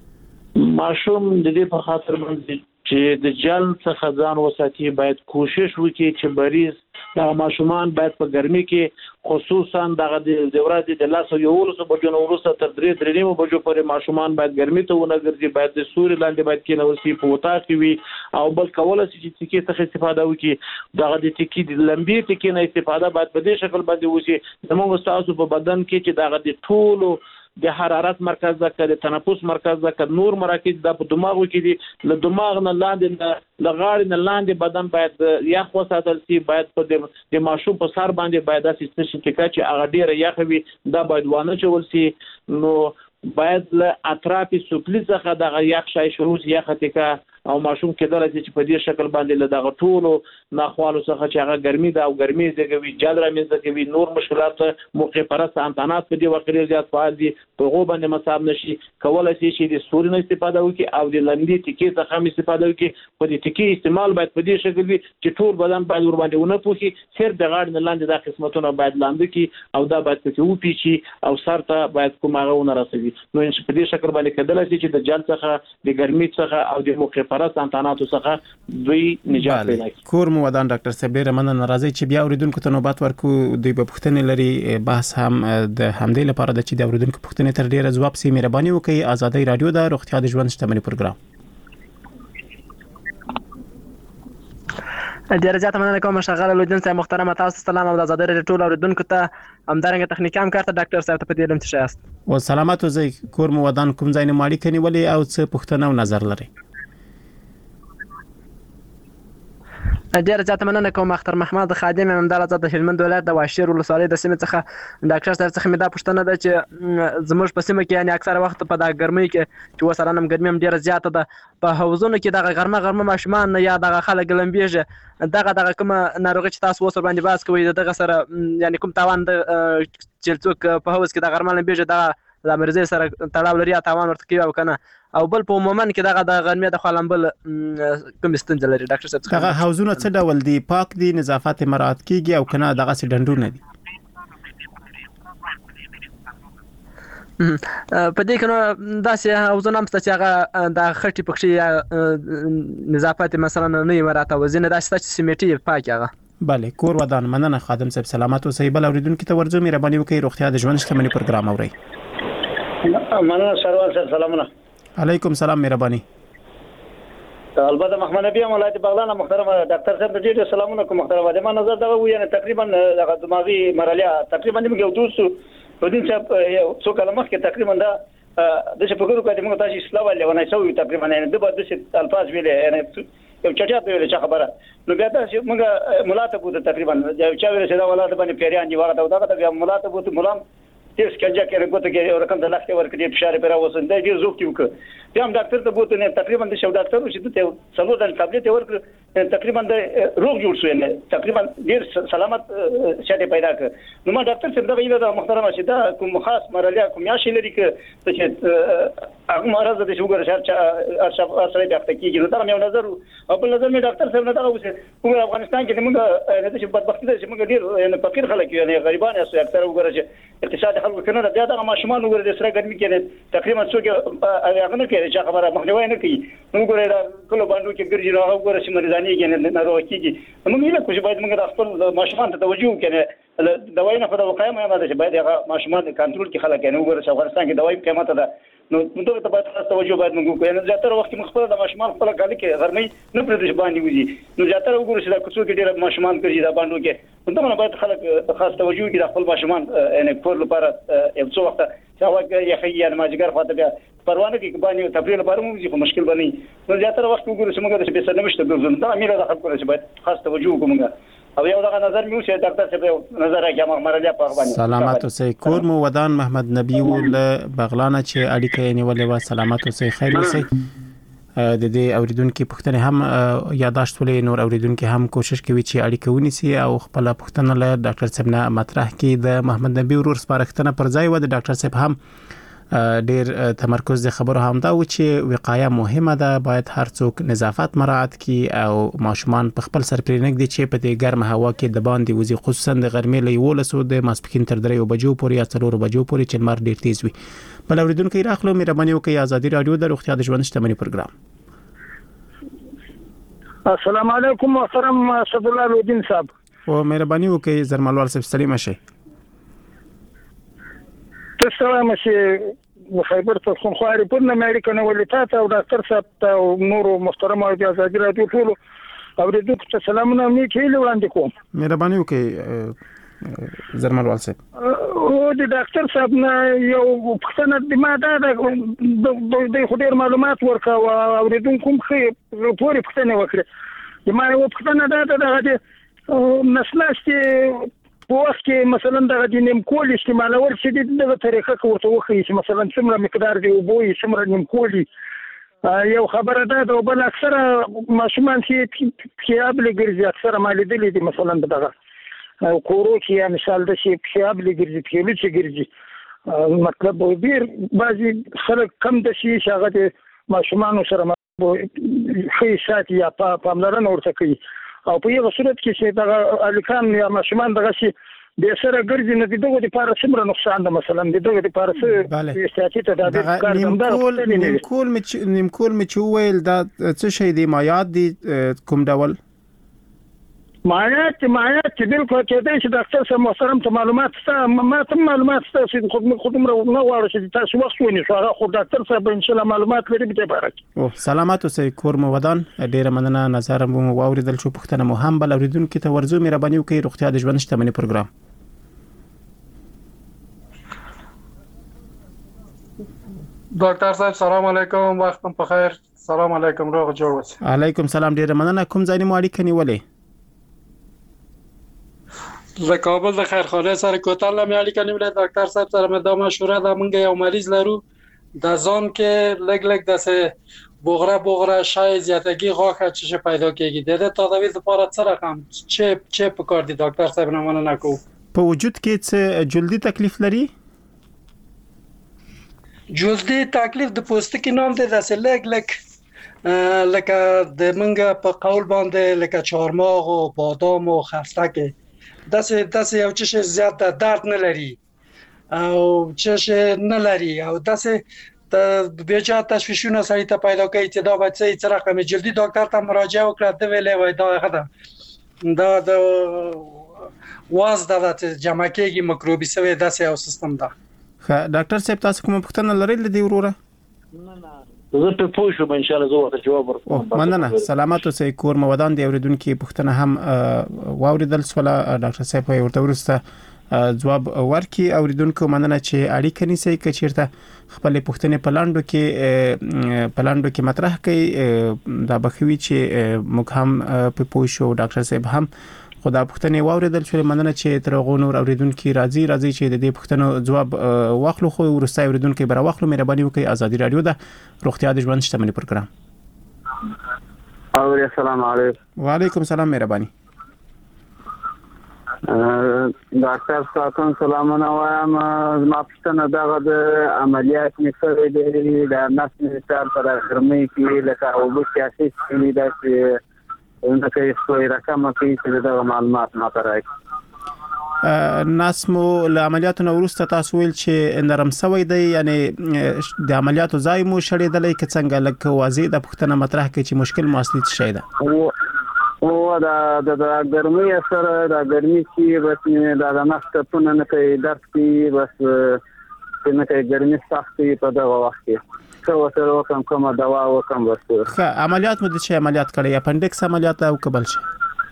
Speaker 4: ماشوم د دې په خاطر باندې چې د جل څخه ځان وساتي باید کوشش وکړي چې مریض دا ماشومان باید په ګرمي کې خصوصا دغه د ورځې د لاس یو ورځ بجو نو ورسته تر درې درې نیمه بجو پورې ماشومان باید ګرمي ته ونه ګرځي، باید د سوري لاندې باید کې نو سی په وتا کې وي، او بل کولای شي چې تکي ته استفاده وکړي دغه د تکي د لمبي تکي نه استفاده باید په دې شکل باندې وشي زموږ تاسو په بدن کې چې دغه د ټولو د حرارت مرکز ده، د تنفس مرکز ده، نور مراکز د دماغ کې دي، له دماغ نه لاندې لغاړې نه لاندې بدن باید یخ وساتل شي، باید په د ماشوم په سر باندې باید داسې څه شي چې هغه ډیره یخ وي دا باید وانه چول شي. نو باید له اطرافي سفلي څخه دغه یخ شای شروع شي یخ تکه او ماشوم کېدل چې په دې شکل باندې له دغه ټولو ناخوالو څخه چې هغه ګرمي ده او ګرمي زیږوي جل رامنځته کوي، نور مشکلات موقع پرست انتانات په دې وخت کې زیات فعال دي، په هغو باندې مصاب نشي. کولای شي چې د سوري نه استفاده وکړي او د لندې تکې څخه هم استفاده وکړي. په دې تکې استعمال باید په دې شکل وي چې ټول بدن باید ور باندې ونه پوښي، صرف د غاړې نه لاندې دا قسمتونه باید لاندې کړي او دا باید پکې وپیچي او سر ته باید کوم هغه ونه رسوي. نو په دې شکل باندې کېدلی شي چې د جل څخه د ګرمي څخه او د موقع پرست انتاناتو څخه دوی نجات پیدا کړي.
Speaker 3: کور مو ودان ډاکټر صاحب ډیره مننه، راځي چې بیا اوریدونکو ته نوبت ورکو. دوی په پوښتنې لري بحث هم د همدې لپاره د چې د اوریدونکو پوښتنې تر ډیره ځواب سي مهرباني وکړئ. آزادۍ رادیو د روغتیا د ژوند شتمنۍ پروګرام.
Speaker 9: ډیره زیاته مننه کوم شغاله لودن صاحب محترم، تاسو سلام او د آزادۍ رادیو ټول اوریدونکو ته همدارنګه تخنیکی همکار ته ډاکټر صاحب ته په دې لم تشایست
Speaker 3: او سلامات اوسئ. کور مو ودان کوم ځای نه ماړی کني ولې او څه پوښتنه او نظر لري؟
Speaker 9: ډیره زیاته مننه کوم اختر محمد خادم همدار آزاد د هلمند ولایت د واشیر ولسوالۍ د سیمې څخه ډاکټر صاحب څخه مې دا پوښتنه ده چې زموږ په سیمه کې یعنی اکثره وخت په دا ګرمۍ کې چې وسره نم ګرمي هم ډیره زیاته ده، په حوضونو کې دغه غرمه غرمه ماشومان یا دغه خلک لمبیږي، دغه دغه کوم ناروغي چې تاسو وسر باندې باس کوي دغه سره یعنی کوم تاوان د چې څوک په حوض کې د غرمه لمبیږي دغه د مرزي سره تړاو لري یا تاوان ورته کوي او کنه، او بل په عموما کې دغه د غرمې د خلنبل کوم ستونزې لري ډاکټر صاحب؟
Speaker 3: دغه حوضونه څه ډول دي؟ پاک دي، نظافت مراعات کیږي او کنه دغه سي ډنډونه دي؟
Speaker 9: په دې کې نو داسې حوضونه هم چې هغه د خټې پکښې یا نظافت مثلا نه مراعات او ځینې داسې چې سیمټي پاک هغه.
Speaker 3: بله، کور ودان. مننه خادم صاحب، سلامات اوسئ. بل اوریدونکو ته ورځو مهرباني وکړئ روغتیا د ژوند شتمنۍ پروګرام اورئ.
Speaker 6: مننه سروال صاحب، سلامونه.
Speaker 3: علیکم سلام، مهرباني.
Speaker 6: البته محمد نبی ولایت بغلان محترم ډاکټر صاحب ډیر سلامونه کوم محترم. د ما نظر دا و یعنی تقریبا دغه دماغي مرحله تقریبا موږ یو دوستو په دې چې یو څو کلمه کې تقریبا دا د څه په ګورو کې موږ تاسو اسلام ولې ونه شو تقریبا نه د بده څه الفاظ ویلې یعنی یو چټیات ویلې چې خبره نو بیا تاسو موږ ملاته بوته تقریبا یو چا ویلې چې دا ولاته باندې پیریان دی وغه دا دا ملاته بوته ملام تیس کنجا کې رګوته کې رقم د لخت ورکړي فشار پر اوسن دی ډیر زوک کیو بیا هم ډاکټر ته بوته نه تقریبا د شو ډاکټر چې ته څلور د ټابلیټ ورکړ تقریبا د روغ جوړ شو نه تقریبا ډیر سلامت شته پیدا کړ. نو ما ډاکټر څخه دا ویل دا محترم چې دا کوم خاص مرحله کوم یا شي لري چې هغه مرز د شوګر شهر ارشف اصلي ډاکټر کیږي. نو دا مې نظر او په نظر مې ډاکټر صاحب نه دا اوسه په افغانستان کې موږ د چې بدبختی ده چې موږ ډیر یعنی فقیر خلک یو نه غریبان یو اکثر وګورئ چې اقتصاد حل وکنه دا د ماشومان وګورئ د سره ګرمي کې تقریبا څوک هغه نه کوي چې خبره مخنیوي نه کوي. موږ ګورئ دا کله باندې کې ګرځي نو هغه وګورئ چې مریضانی کې نه ناروغ کیږي. موږ یې کوم باید موږ د خپل ماشومان ته توجه وکړو
Speaker 10: دوايي نه په وقایه مهمه ده چې باید هغه ماشومان کنټرول کې خلک نه وګوري چې افغانستان کې دوايي قیمت ده نو موږ ته باید خاص توجه باید موږ کوو. نه زیاتره وخت مخ په د ماشومان خپل کالي کې غرمې نه پرې باندې وځي نو زیاتره وګورئ چې دا کوڅو کې ډېر ماشومان کوي دا باندې کې نو دا باید خلک خاص توجه کوي د خپل ماشومان یعنی کور لپاره یو څو وخت چې هغه یې خي یا ماجګر فاته بیا پروانه کې باندې تفریح لپاره موږ په مشکل باندې نو زیاتره وخت وګورئ چې موږ د سپیشل نمشته ګرځو دا امیر د خلکو چې باید خاص توجه وکړو او یو دغه نظر میو چې ډاکټر صاحب نظر راکې مرجع په باندې
Speaker 3: سلامات اوسئ. کور مو ودان محمد نبی ول بغلانه چې اړیکه نیولې و. سلامات اوسئ، خیر اوسئ. د دې اوریدونکو پوښتنه هم یاداشت ولې نور اوریدونکو هم کوشش کوي چې اړیکه ونیسي او خپل پوښتنه له ډاکټر صاحب نه مطرح کړي. د محمد نبی ورور سپارښتنه پر ځای و د ډاکټر صاحب هم ډیر تمرکز د خبرو هم دا و چې وقایه مهمه ده، باید هر څوک نظافت مراعات کړي او ماشومان په خپل سر پرې نګدي چې په دې ګرمه هوا کې د باندې وځي، خصوصا د غرمې له یولسو د ماسپښین تر دریو بجو پورې یا څلورو بجو پورې چې لمر ډیر تیز وي. بل اوریدونکو راخلو مهرباني وکړئ ازادي رادیو د روغتیا د ژوند شتمنۍ پروګرام.
Speaker 11: السلام علیکم محترم اسد الله الدین صاحب.
Speaker 3: او مهرباني وکړئ زرمالوال صاحب سلام شي.
Speaker 11: السلام عليكم خیبر پختونخوا ریپورت امریکا نو ولایت او ډاکټر صاحب ته نور محترم او ازادي رادیو ټول اوریدونکو ته سلامونه مې کېلو وړاندې کوم.
Speaker 3: مهرباني وکړئ زرمالوال صاحب.
Speaker 11: او د ډاکټر صاحب نه یو پښتنه د ماده د د خډیر معلومات ورکا او اوریدونکو خې پوری پښتنه وکړه. د ما یو پښتنه ده د نسلاشتي په وخت کې مثلا د نیم کول استعمالول چې دغه طریقه کوته وخی چې مثلا څومره مقدار دی او بوې څومره نیم کولی یو خبره ده او بل اکثره ماشومان چې خیابل ګرځي اکثره مالیدلې دي مثلا دغه کورو کې مثال د شي خیابل ګرځي پیلو چې ګرځي مطلب ډیر بعضي خلک کم د شي شاغه ماشومان سره خې ساتي یا پاملرنه ورته کوي او په یو صورت کې چې دا الیکان یا ماشومان دغه شي د سره ګرځي نه دغه لپاره څومره نقصان ده مثلا دغه لپاره څه استاتیک تدابیر کار
Speaker 3: کول نیم کول نیم کول مچ ویل دا څه شي دی مایات دي کوم ډول
Speaker 11: مایات مایات چې بالکل کې دی چې ډاکټر صاحب محترم ته معلومات ستا ما ته معلومات ستا چې خود خودم را نه واره چې تاسو وخت ونی شو هغه خو ډاکټر صاحب ان شاء الله معلومات لري به بارک.
Speaker 3: او سلامات اوسئ. کور مو ودان ډیره مننه نظر مو واوریدل شو پښتنه مو هم بل اوریدونکو ته ورزو مهرباني وکړئ روغتیا د ژوند شتمنۍ پروګرام.
Speaker 12: ډاکټر صاحب سلام علیکم وختم په خیر. سلام علیکم روغ جوړ اوسئ.
Speaker 3: علیکم سلام ډیره مننه. کوم ځای مو اړیکه نیولې؟
Speaker 12: ز کابل د خیرخانه سره کوتل مې اړیکه نیولې ډاکټر صاحب سره مې دا مشوره ده مونږ یو مریض لرو د ځان کې لګ لګ داسې بوغره بوغره شای زیاتګي غاښه چې پیدا کیږي د دې تداوی لپاره څه رقم چې چې په کار دي ډاکټر صاحب نه مننه کو.
Speaker 3: په وجود کې څه جلدی تکلیف لري؟
Speaker 12: جلدی تکلیف د پوستکي نام دی داسې لګ لګ لکه د منګه په قول باندې لکه چهارمغز او بادام او خرسک داسې داسې یو څه زیات درد نه لري او څه نه لري او داسې د بیا تشویشونه سړی ته پیدا کوي چې دا به څه رقم جلدی ډاکټر ته مراجعه وکړه د ویلې وای دا غدا دا د واز د جمع کېږي مکروبي سوي داسې یو سیستم ده.
Speaker 3: ډاکټر صاحب تاسو کوم پوښتنه لرئ لدی وروره؟
Speaker 4: زه په پوه شوم ان شاء الله زه ورته جواب ورکوم.
Speaker 3: مننه. سلامات اوسئ. کور مو ودان دی اوریدونکو پوښتنه هم واوریدل سواله ډاکټر صاحب ورته ورسته جواب ورکړي. اوریدونکو مننه چې اړیکه نیسئ که چیرته خپل پوښتنې په لاندو کې په لاندو کې مطرح کړئ دا بخوي چې موږ هم په پوه شو ډاکټر صاحب هم خدا پوښتنې واوریدل چې مننه چې ترغو نور اوریدونکو راځي راځي چې د دې پوښتنو جواب واخلو خو ورسته اوریدونکو بر واخلو مهرباني وکړئ ازادي رادیو د روغتیا د ژوند شتمنۍ پروګرام.
Speaker 5: او السلام علیکم.
Speaker 3: وعلیکم السلام مهرباني.
Speaker 5: ډاکټر صاحب سلامونه وایم ما پښتنه دغه د عملیات نکړې د د نس مثال پر ګرمۍ کې لکه او بل سیاسي کې دا چې انده کې څو رقم کې چې دا معلومات ما راځي.
Speaker 3: ناس مو له عملیاتو نو ورسته تاسو ویل چې نرم سوی دی یعنی د عملیاتو ځای مو شړېدلې ک څنګه لکه واضح د پښتنه مطرح کې چې مشکل مو اصلي شي ده.
Speaker 7: او دا د ګرمۍ سره د ګرمۍ کې بس نه د نفس په نه کوي درد کې بس نه کوي ګرمۍ سختي په دغه وخت کې څو سره کوم کوم دوا وکم بس
Speaker 3: ښه عملیات مو د څه عملیات کړی اپنډکس عملیات او قبل شي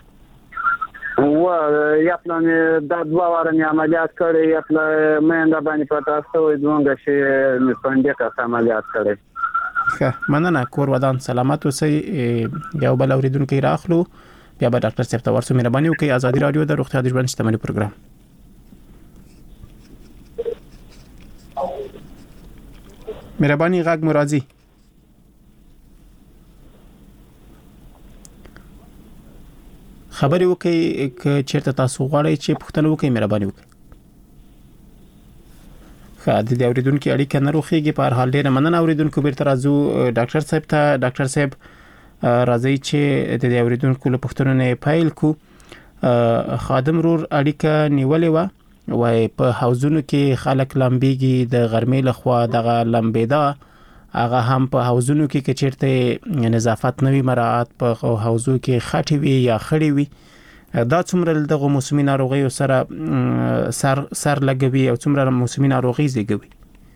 Speaker 7: و یا پلان د دوه وارنې عملیات کړی یا پلان مې د باندې پتا سوې دوه شي مې اپنډکس عملیات کړی
Speaker 3: ښه مننه کور ودان سلامت اوسئ یو بل اوریدونکو راخلو بیا به ډاکټر صاحب ته ورسو مهرباني وکړئ ازادي رادیو د روغتیا د ژوند شتمنۍ پروګرام مهرباني غږ مرادي خبري وکړئ ک چیرته تاسو غواړئ چې پوښتنه وکړئ مهرباني وکړئ د دې اوریدونکو اړیکه نه روخیږي په هر حال ډیره مننه اوریدونکو بیرته راځو ډاکټر صاحب ته ډاکټر صاحب راځي چې د دې اوریدونکو له پوښتنو نه پایل کو خادم رور اړیکه نیولې و وای په حوزونو کې خلک لمبيږي د غرمې لخوا دغه لمبېدا هغه هم په حوزونو کې چې چیرته نظافت نوي مراعات په حوزو کې خټي وي یا خړي وي دا څومره دغه موسمي ناروغي سره سر سر لګوي او څومره موسمي ناروغي زیږوي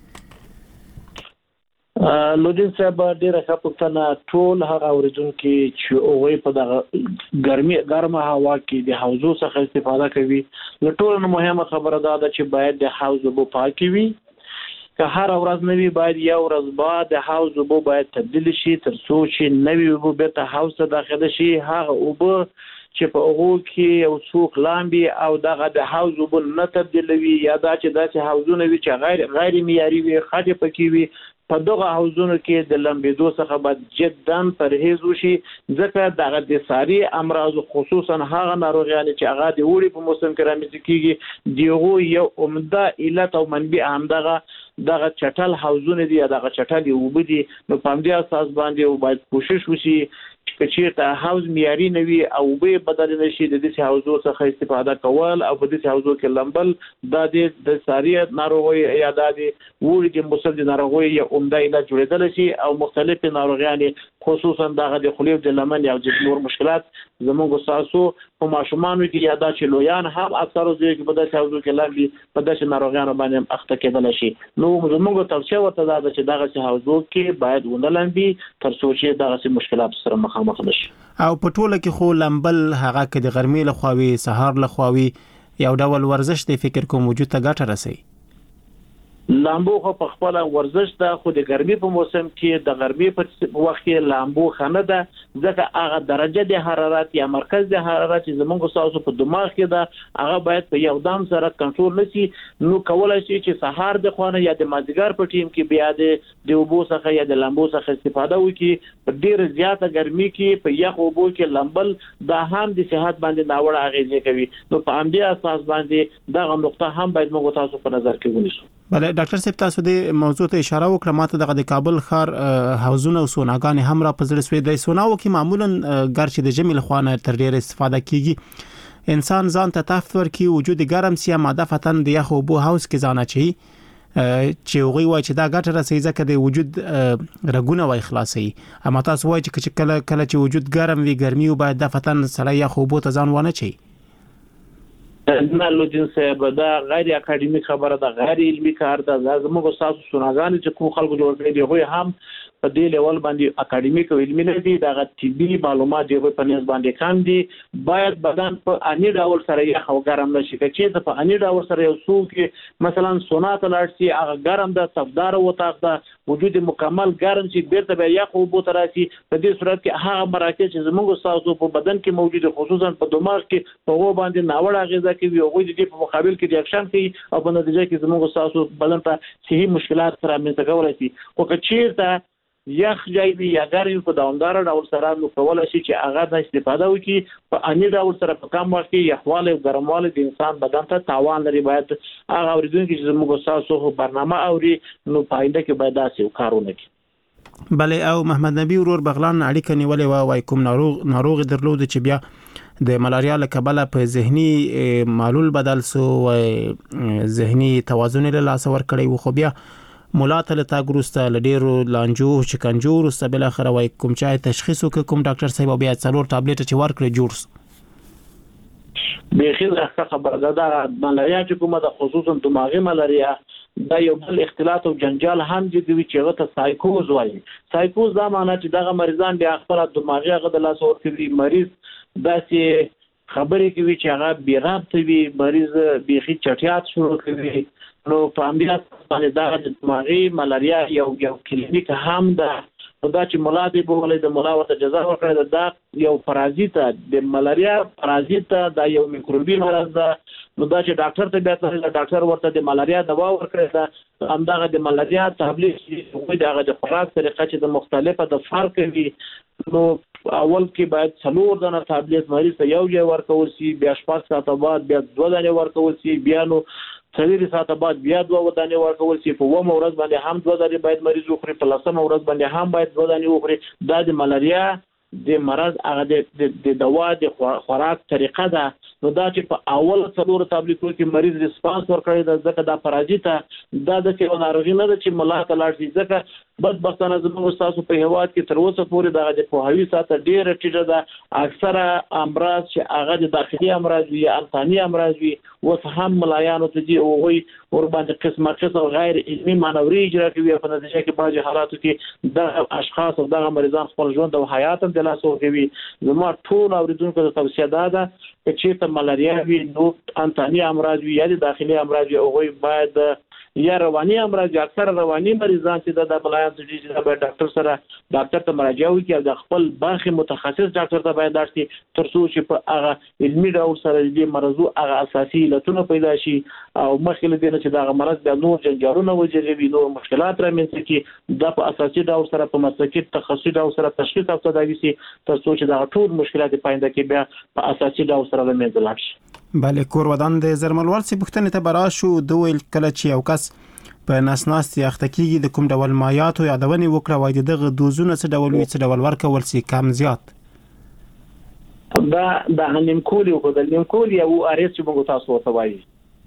Speaker 4: لودین صاحب ډیره ښه پوښتنه ټول هغه اوریدونکو چې اوغه په دغه ګرمي ګرمه هوا کې د حوضو څخه استفاده کوي نو ټول مهمه خبره ده چې باید د حوض وب پاکي وي که هر ورځ نوی باید یو ورځ بعد د حوض وب باید تبدیل شي تر څو چې نوی وب به ته حوض ته داخله شي هغه وب چې په هغه کې یو څوک لامبي او دغه د حوض وب نه تبدیلوي یا دا چې داسې حوضونه وي چې غیر غیر معیاري وي خاطر پکې وي په دغه حوضونو کې د لمبېدو څخه باید جداً پرهیز وشي ځکه دغه د ساري امراض خصوصا هغه ناروغیان چې هغه د وړي په موسم کې رامنځته کیږي دیغه یو عمده علت او منبع همدغه دغه چټل حوضونه دي دغه چټل وبدي نو په دې اساس باندې باید کوشش وشي چې ته حوض معیاري نوي او به بدل نشي د دې حوضو څخه استفاده کول او په دې حوضو کې لمبل د د ساري ناروغي یا د وړي د مسل ناروغي یا عمده علاج جوړیدل شي او مختلف ناروغیان خصوصا دغه د خلیو د لمن یا د نور مشکلات زموږ ساسو په ماشومانو کې یا د چلویان هم اکثر زوی کې په دې حوضو کې لمبي په دې ناروغیانو باندې اخته کېدل شي نو زموږ توصیه ورته ده چې دغه حوضو کې باید ونه لمبي تر څو چې دغه مشکلات سره مخامخ
Speaker 3: او په ټوله کې خو لمبل هغه کې د غرمې لخواوي سهار لخواوي یو ډول ورزش دی فکر کوم وجود ته ګټه رسي
Speaker 4: لامبو خو په خپل ورزش ده خو د ګرمي په موسم کې د غرمې په وخت کې لامبو خنه ده ځکه هغه درجه د حرارت یا مرکز د حرارت چې زموږ ساسو په دماغ کې ده هغه باید په یو دم سره کنټرول نشي نو کولای شي چې سهار د خوانه یا د مازیګر په ټیم کې بیا د اوبو څخه یا د لامبو څخه استفاده وکړي په ډیر زیاته ګرمي کې په یخ اوبو کې لامبل دا هم د صحت باندې ناوړه اغیزه کوي نو په همدې اساس باندې دا نقطه هم باید موږ تاسو په نظر کې ونیسو
Speaker 3: بله ډاکټر صاحب تاسو د موضوع ته اشاره وکړه ماته دغه د کابل ښار حوضونه او سوناګانې هم را پزړ سوي د سوناو کې معمولا ګرچې د جمیل خوانه تر ډیره استفاده کیږي انسان ځان ته تفت ورکي وجود ګرم سي ماده فتن د یخ او بو هاوس کې ځانه چي چې وغي وای چې دا ګټه رسي ځکه د وجود رګونه وای خلاصي اما تاسو وای چې کله کله چې وجود ګرم وي ګرمي او باید د فتن سره یخ او بو ته ځان ونه چي
Speaker 4: نه لودین صاحب دا غیر اکاډمیک خبره ده غیر علمي کار ده زموږ تاسو سوناګان چې کوم خلکو جوړ کړي دی خو هم په دې لیول باندې اکاډمیک او علمي نه دي دا طبي معلومات دی په نس باندې کم دي باید بدن په اني ډول سره یې خو ګرم نشي چې په اني ډول سره یو څو کې مثلا سونات لاړسي هغه ګرم ده صفدار وتاخ ده وجود مکمل ګرم چې بیرته به یا خو بو تراسي په دې صورت کې هغه مراکز چې زموږ تاسو په بدن کې موجود خصوصا په دماغ کې په وو باندې ناوړه اغیزه کوي او د دې په مقابل کې ریاکشن کوي او په نتیجه کې زموږ تاسو بدن ته صحي مشکلات سره منځ کولای شي او که چیرته یخ جای وی یا ګرمي په دوامدار ډول سره نو کولای شي چې هغه د استفاده وکړي په اني ډول سره په کم وخت کې یخواله او ګرمواله د انسان بدن ته تاوان لري باید هغه اوریدونکو چې زموږ تاسو برنامه اوري نو پاینده کې باید داسې کارونه کوي
Speaker 3: بله او محمد نبی ورور بغلان اړیکه نیولې و وای کوم ناروغ ناروغ درلود چې بیا د ملاریا له کبله په ذهني معلول بدل سو او ذهني توازن له لاس ور کړی و خو بیا مولا ته تاګ وروسته له ډېرو لانجو شکنجو وروسته بالاخره وایي کوم چای تشخیص وکړ کوم ډاکټر صاحب بیا څلور ټابلیټ چې ورکړي جوړ
Speaker 4: بيخي ځکه خبره ده ملاریا چې کومه د خصوصا دماغي ملاریا دا یو بل اختلاط او جنجال هم جدي چې هغه ته سایکوز وایي. سایکوز دا معنی چې دغه مریضان بیا خپل دماغي هغه د لاس ورکوي، مریض داسې خبرې کوي چې هغه بې ربط وي، مریض بيخي چټیات شروع کوي. نو په عملیات باندې دا د دماغي ملاریا یو یو کلینیک هم ده. نو دا چې مولا دی بوله د مولا ورته جزا ورکړه دا یو پرازیت د ملاریا پرازیت دا یو میکروبي مرض ده. نو دا چې ډاکټر ته بیا ته ډاکټر ورته د ملاریا دوا ورکړه دا همدغه د ملاریا تحلیل کوي دغه د خوراک طریقه چې د مختلفه د فرق کوي. نو اول کې باید څلور دانه تابلیت مریض ته یو ځای ورکول شي، بیا شپږ ساعته بعد بیا دوه دانې ورکول شي، بیا نو څلور ساعته بعد بیا دوه ودانې ورکول شي. په اوومه ورځ باندې هم دوه دانې باید مریض وخوري، په لسمه ورځ باندې هم باید دوه دانې وخوري. دا د ملاریا د مرض هغه د دوا د خوراک طریقه ده. نو دا چې په اول څلور تابلیتونو کې مریض ریسپانس ورکړي دا ځکه دا پرازیت دا د څه ناروغي نه ده چې ملا ته لاړ شي. ځکه بدبختانه زموږ تاسو په هیواد کې تر اوسه پورې دغه د پوهاوی ساته ډیره ټیټه ده. اکثره امراض چې هغه د داخلي امراض وي یا انساني امراض وي اوس هم ملایانو ته دي او وي ور باندې قسمه قسم غیر علمي مانوري اجرا کوي. په نتیجه کې بعضي حالاتو کې د اشخاص او دغه مریضان خپل ژوند او حیات هم د لاس ورکوي. زما ټول اوریدونکو ته توصیه ده چې ته ملاریا وي نو انساني امراض وي یا د داخلي امراض وي او باید یا رواني امراض اکثر رواني مریضان چې د بلایان چې د ډاکټر سره ډاکټر ته مراجعه وکړي او د خپل برخه متخصص ډاکټر ته باید درسي تر څو چې په هغه علمي ډول سره د مرزو هغه اساسي علتونه پیدا شي او مخکې دې چې دا مرض د نور جنجالونه وجري نو مشکلات رامنځته کی د په اساسي ډول سره په مسلکي تخصصي ډول سره تشخیص او تداوي شي تر څو چې دا ټول مشکلات پاینده کې بیا په اساسي ډول سره رامنځته شي.
Speaker 3: بله کور ودان د زرملوال سی پښتنې ته برا شو دوه کله چې یو کس په ناسناستي اخته کېږي د کوم ډول مایاتو یادونه وکړه وای دغه دوزونه څه ډول وي څه ډول ورکول سي کم زیات
Speaker 4: دا د نیمکولي او د نیمکولي او ارس چې موږ تاسو ته وایي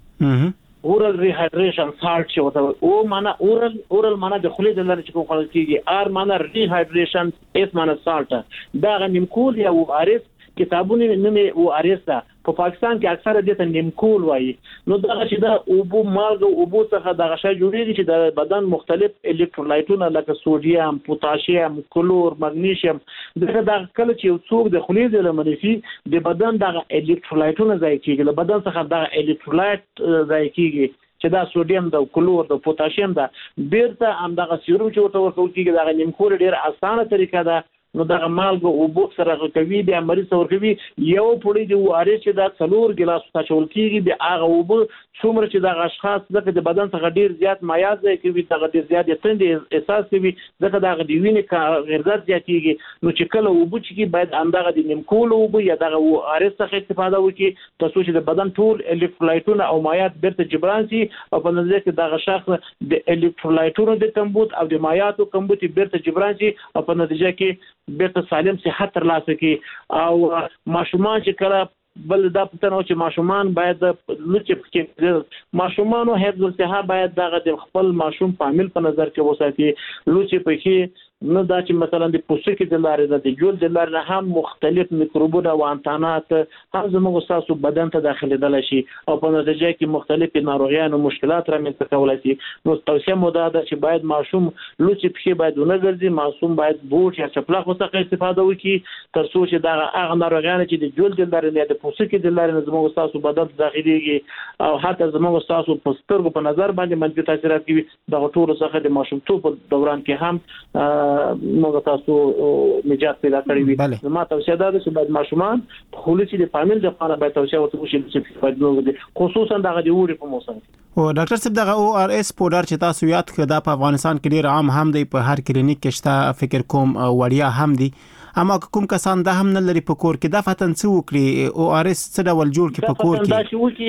Speaker 4: اورال ریهایډریشن سالت چې وته او معنا اورال اورال معنا د خولې د لارې چې کوم خلک کېږي ار معنا ریهایډریشن اس معنا سالت دا نیمکولي او ارس کتابونه نومې او ارستا په پاکستان کې اکثره د نیمکول وایي. نو دا چې دا اوبو مالګه اوبو څخه دغه شی جوړیږي چې د بدن مختلف الکترولایټونه لکه سوډیم، پوتاشیم، کلور، مګنیشیم دغه د کله چې یو څوک د خولې د لمنفي د بدن دغه الکترولایټونه ځای کېږي له بدن څخه دغه الکترولایټ ځای کېږي چې دا سوډیم د کلور د پوتاشیم دا بیرته هم دغه سیروم چې ورته ورکول کېږي دغه نیمکول ډیر اسانه طریقه ده. نو دغه مالګه او بوک سره کوي بیا مریض ور کوي یو پړی دی واره چې دا څلور ګلاس تاچول کیږي د هغه وبو څومره چې د اشخاص دغه د بدن څخه ډیر زیات مایات ځای کوي دغه ډیر زیات تند احساس کوي دغه دغه دی وینې غیرزات زیاتیږي. نو چې کله وبو چې باید اندغه د نیمکول وبو یا دغه واره څخه استفاده وکړي تاسو چې د بدن ټول الکترولایټونه او مایات بیرته جبران شي او په نظر کې دغه شخص د الکترولایټونو د کمبود او د مایاتو کمبود بیرته جبران شي او په نتیجه کې بیرته سالم صحت ترلاسه کړي. او ماشومان چې کله بل دا پته چې ماشومان باید لوچې کې ماشومان او حفظ الصحه باید دغه د خپل ماشوم فامیل په نظر کې وساتي. لوچې په کې نو دا چې مثلا د پوستکي د لارې د جلد د لارې هم مختلف میکروبونه او انتانات هم زموږ تاسو بدن ته داخليدل شي او په نتیجه کې مختلف ناروغیان او مشکلات رامنځته کولای شي. نو توصیه مو ده چې باید ماشوم لوچې په کې باید ونه ګرځي، ماشوم باید بوټ یا چپلخ څخه استفاده وکړي تر څو چې دا هغه ناروغیان چې د جلد د لارې نه د پوستکي د لارې زموږ تاسو بدن ته داخليږي او حتی زموږ تاسو په سترګو په نظر باندې منفي تاثیرات کوي د ټول څخه د ماشومتوب دوران کې هم موږ تاسو نجات پیدا کړی وي. زما توصیه ده چې باید ماشومان خولي چې د فامیل د لپاره باید توصیه وکړي چې باید نو خصوصا دغه د وړي په موسم
Speaker 3: او ډاکټر صاحب دغه او ار اس پودر چې تاسو یاد کړه د افغانستان کې ډیر عام هم دی په هر کلینیک کې شته فکر کوم وړیا هم دی اما کوم کسان دا هم نه لري په کور کې د فتن څو کړی او ار اس څه ډول جوړ کې په کور کې
Speaker 4: دا چې وکی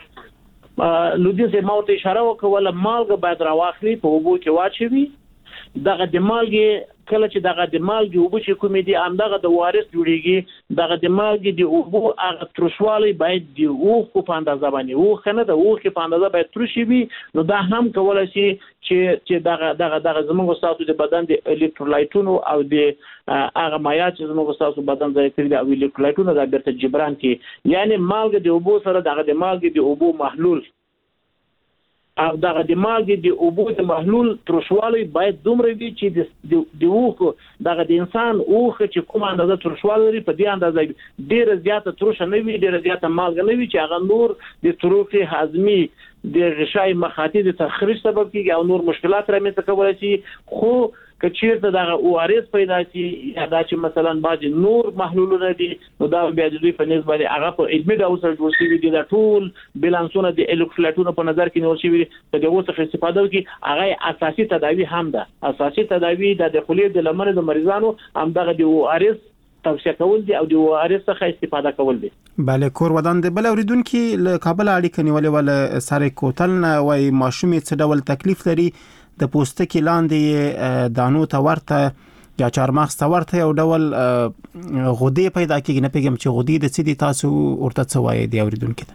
Speaker 4: لودي سه ماته اشاره وکوله مالګه باید راواخلي په وبو کې واچوي دغه د مالګي کله چې دغه د مالګي وبو چې کومې دي همدغه د وارث جوړیږي دغه د مالګي د وبو هغه ترشوالي باید د اوخ په اندازه باندې اوخ نه د اوخ په اندازه باید ترشي وي. نو دا هم کولای شي چې چې دغه دغه دغه زموږ تاسو د بدن د الکترولایټونو او د هغه مایات چې زموږ تاسو بدن ځای کړی او الکترولایټونو د بیرته جبران کې یعنی مالګه د اوبو سره دغه د مالګه د اوبو محلول او دغه د مالګې د اوبو د محلول ترشوالی باید دومره وي چې د د اوخ دغه د انسان اوخ چې کوم اندازه ترشوال لري په دې اندازه ډیره زیاته ترشه نه وي ډیره زیاته مالګه نه وي چې هغه نور د تروخي هضمي د غشای مخاطي د تخریش سبب کیږي او نور مشکلات رامنځته کولای شي خو کچیرته دغه او ار اس پیدا شي یا دا چې مثلا بعضی نور محلولونه دي نو دا بیا د دوی په نسبت باندې هغه په علمي ډول سره جوړ شوي دي د ټول بیلانسونه د الکترولایټونو په نظر کې نیول شوي په دغه څخه استفاده وکړي هغه اساسي تداوی هم ده اساسي تداوی د داخلي د لمر د مریضانو هم دغه د او ار اس توصیه کول دي او د او ار اس څخه استفاده کول دي.
Speaker 3: بله کور ودان د بل اوریدونکو له کابل اړیکه نیولې ول سره کوتل نه وای ماشومې څه ډول تکلیف لري د پوستکي لاندې دانو ته ورته یا چارمغز ته ورته یو ډول غدې پیدا کیږي نه پیګم چې غدې د څه دي تاسو ورته څه وایي دی اوریدونکو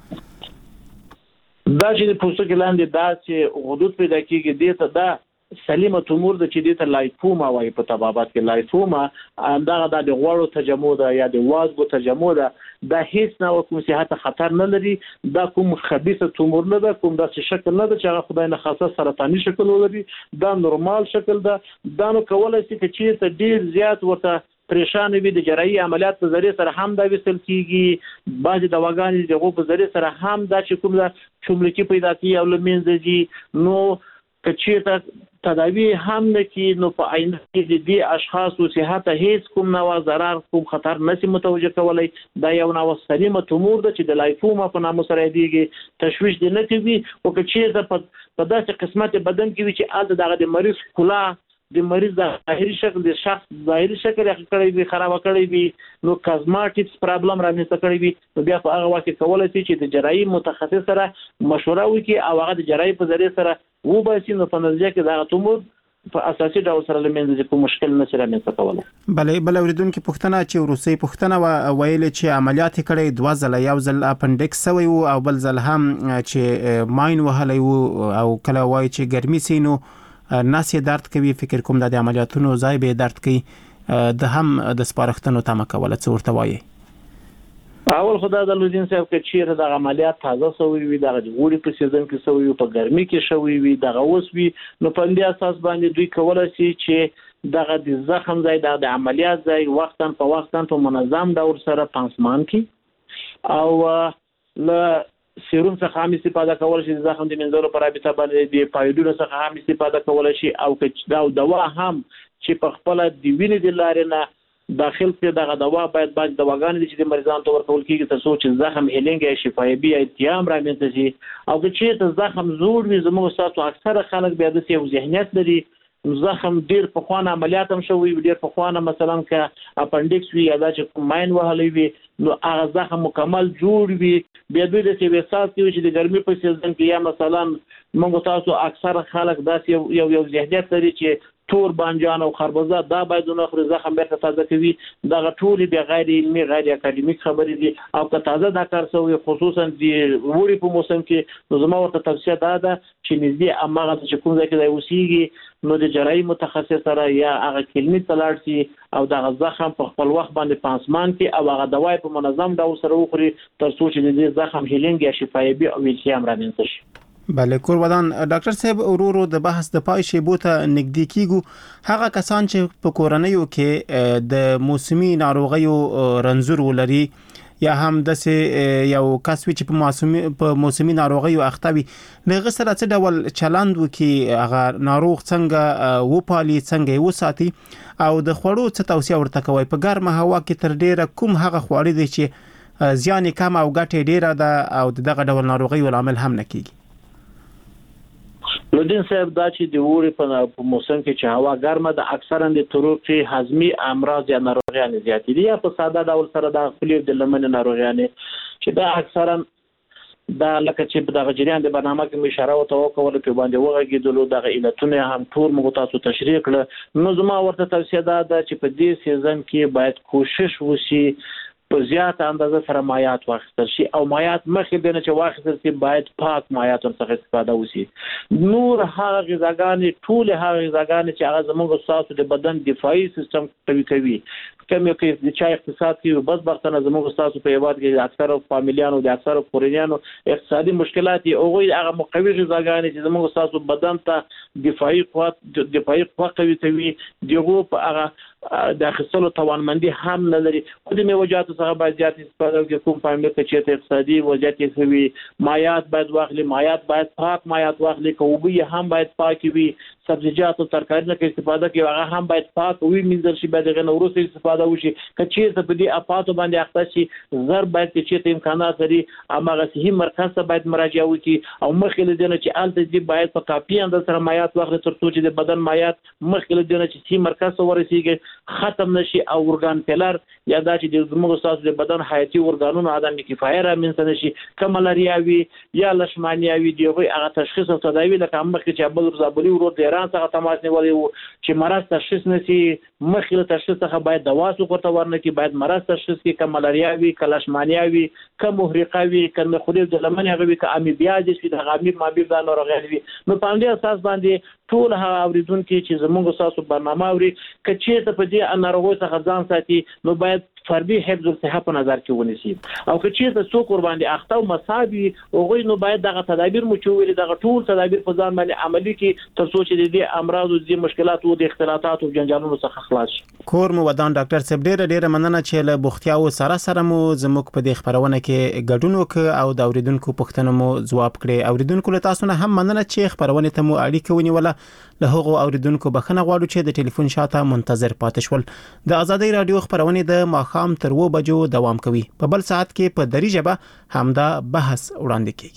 Speaker 4: دا چې د پوستکي لاندې دا چې غدود پیدا کیږي دې ته دا سلیمه تومور د چې د لایفوما وایي په طبابت کې لایفوما دا د غوړو تجمع ده یا د وازګو تجمع ده دا هیڅ نه کوم صحت خطر نه لري دا کوم خبيثه تومور نه ده کوم داسې شکل نه ده چې هغه خدای نه خاصه سرطاني شکل ولري دا نورمال شکل ده دا نو کولای شي چې ته ډیر زیات ورته پریشان وي د جراحي عملیات په ذریعہ سره هم دا وسل کیږي بعض دواګانې دغه په ذریعہ سره هم دا چې کوم دا چوملکی پیدا کوي او لمنځي نو کچیرته تداوی هم نکي نو په آینده کې د دې اشخاصو صحت هیڅ کوم نوع ضرر کوم خطر نشي متوجه کولای دا یو نوع سلیمه تومور ده چې د لایفوما په نامه سره دیږي تشویش دي نه کوي او کچیرته په داسې قسمت بدن کې وي چې اته دغه د مریض کلا د مریض د ظاهري شکل د شخص ظاهري شکل یې کړی وي خراب کړی وي نو کازماټکس پرابلم رامنځته کړی وي نو بیا په هغه وخت کې کولای شي چې د جراحي متخصص سره مشوره وکړي او هغه د جراحي په ذریعہ سره و باسي نو په نتیجه کې دا تومور په اساسي ډول سره لمنځه کوم مشکل نه سره نه کولای.
Speaker 3: بلې بل اوریدونکو پښتنه چې روسي پښتنه ویل چې عملیات کړي دوه ځله یو ځل اپنډکس سوی او بل ځل هم چې ماین وهلی او کله وای چې ګرمي سينو ناس یې درد کوي فکر کوم د عملیاتونو ځای به درد کوي د هم د سپارښتنو تمه کوله څه ورته وایي.
Speaker 4: اول خدای د لودین صاحب کې چیرې د عملیات تازه سوی وي د غوړي په سیزن کې سوی وي په ګرمي کې شوی وي د اوس وي نو په دې اساس باندې دوی کولای شي چې دغه د زخم ځای د عملیات ځای وختن په وختن په منظم ډول سره پانسمان کی او ل سیروم څخه هم استفاده کول شي زخم د منځلو پر رابطه باندې د پایډونو څخه هم استفاده کول شي او که دا دوا هم چې په خپل د وینې د لارې نه داخل کې دغه دوا باید باید دواګانې چې د مریضانو ته ورکول کیږي ترڅو چې زخم هیلینګ یا شفایي یا التیام رامنځته شي او چې ته زخم زوړ وي زموږ ساتو اکثره خلک بیا د یو ذهنیت لري زخم ډیر په خوانه عملیات هم شوی ډیر په خوانه مثلا ک اپنډکس وی یا چې ماین وهلی وي نو هغه زخم مکمل جوړ وي بیا دوی د سی وی سات کې چې د ګرمي په سیزن کې یا مثلا موږ تاسو اکثره خلک داسې یو یو ذهنیت لري چې تور بانجان او خربزه دا باید نو خو زخم بیرته تازه کوي دا ټول به غیر علمي غیر اکاډمیک خبرې دي او که تازه دا کار سوی خصوصا د وړي په موسم کې نو زما ورته توصیه دا ده چې نږدې امغه چې کوم ځای کې دی اوسېږي نو د جراحي متخصص سره یا هغه کلینیک ته لاړ شي او دا زخم په خپل وخت باندې پانسمان کې او هغه دواي په منظم ډول سره وخوري ترڅو چې د زخم هیلینګ یا شفایي او التیام رامنځته شي.
Speaker 3: بله کور ودان ډاکټر صاحب ورورو د بحث د پای شی بوته نږدې کیګو هغه کسان چې په کورنیو کې د موسمي ناروغیو رنځور ولري یا هم د یو کس چې په موسمي په موسمي ناروغیو اخته وي نغه سره څه ډول چلند وکي هغه ناروغ څنګه وپالي څنګه وساتي او د خوړو څه توصيه ورته کوي په ګرمه هوا کې تر ډیره کوم هغه خواړه دي چې زیان کم او ګټه ډیره ده او دغه ډول ناروغیو عامل هم نه کیږي.
Speaker 4: لودین صاحب دا چې د ووري په موسم کې چې هوا ګرمه ده اکثرا د تروخي هضمي امراض یا ناروغیان زیات دي یا په ساده ډول سره د خپل د لمن ناروغیان چې دا اکثرا دا لکه چې د جریان د برنامه کې اشاره او توقع په باندې وغږیدلو د علتونه هم ټول موږ تاسو تشریح کړ نو زما ورته توصیه ده چې په دې سیزن کې باید کوشش وشي په زیاته اندازه سره مایعات واخیستل شي او مایعات مخکې د نه چې واخیستل شي باید پاک مایعات څخه استفاده وشي. نور هغه غذاګانې ټول هغه غذاګانې چې هغه زموږ تاسو د بدن دفاعي سیستم قوي کوي کوم یو کې د چا اقتصاد کې بدبختانه زموږ تاسو په یواد کې اکثر فامیلیانو د اکثر کورنیانو اقتصادي مشکلات او هغه مقوي غذاګانې چې زموږ تاسو بدن ته دفاعي قوت دفاعي قوت قوي کوي دغه په هغه د اخیستلو توانمندي هم نه لري. خو د میوجاتو څخه باید زیات استفاده وکړي. کوم فامیل چې اقتصادي وضعیت یې کوي مایعات باید واخلي، مایعات باید پاک مایعات واخلي، کوبي هم باید پاک وي، سبزیجات او ترکاری نه کې استفاده کوي هغه هم باید پاک وي، منځل شي باید غن وروسته استفاده وشي. کچې ته په دې اپاتو باندې اخته شي زر باید چې ته امکانات لري امغه صحي مرکز ته باید مراجعه وکړي او مخکې له دې چې الته دې باید په کافي اندازه سره مایعات واخلي تر څو چې د بدن مایعات مخکې له دې چې صحي مرکز ته ورسیږي ختم نشي او ورګان فیلر یا دا چې د زموږ تاسو د بدن حیاتي ورګانونو عدم کفایه رامنځته نشي کم ملاریا وي یا لشمانیا وي دیغه هغه تشخیص او تداوی لکه مخکې چې بل رضابلی ورو د ایران څخه تماس نیولې وو چې مرض تشخیص نشي مخکې له تشخیص څخه باید دوا ورته ورنه کې باید مرض تشخیص کې کم ملاریا وي کلشمانیا وي کم محرقه وي کم خلیل د لمن هغه وي ک امیبیاز وي د غامي مابي د ناروغي وي. نو په دې اساس باندې ټول هغه اوریدونکو چې زموږ تاسو برنامه اوري کچې ته په دې ناروغي څخه ځان ساتي نو باید فردي حفظ الصحه په نظر کې ونیسي او کچې ته څوک ور باندې اخته او مصابي او نو باید دغه تدابیر مو چوي دغه ټول تدابیر په ځان باندې عملي کې تر څو چې د امراض او د مشکلات او د اختلاطات او جنجالونو څخه خلاص شي.
Speaker 3: کور مو ودان ډاکټر صاحب ډیره ډیره مننه چې له بوختیاو سره سره مو زموږ په دې خبرونه کې ګډون وکړ او د اوریدونکو پوښتنو مو ځواب کړي. اوریدونکو له تاسو نه هم مننه چې خبرونه ته مو اړیکه ونیوله. له هغو اوریدونکو بخښنه غواړو چې د ټلیفون شاته منتظر پاتې شول. د آزادۍ رادیو خبرونه د ماخام تر و بجو دوام کوي. په بل ساعت کې په دری ژبه همدا بحث وړاندې کیږي.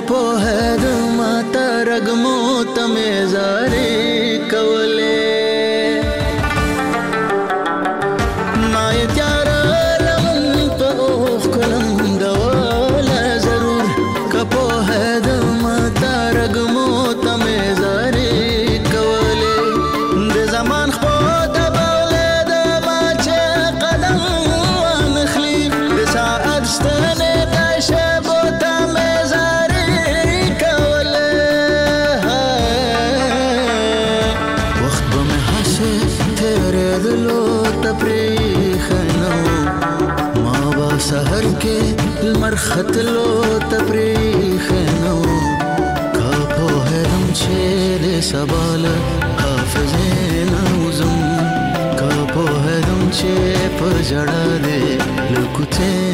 Speaker 13: کپو هد ماتا رگمو تمیزاری کوله مای تیارا لمن پا اوخ کلم دوالا ضرور کپو هد ماتا رگمو تمیزاری کوله د زمان خپو دباوله دما چه قدم وانخلی د ساعت ستنه دشبو تمیزاری کوله وقت بمه حسه تیره دلو تپریخنو ما با سهر کے المرخت لو تپریخنو کپو هدم چیل سبال حافظین وزم کپو هدم چی پجڑا دے لکتے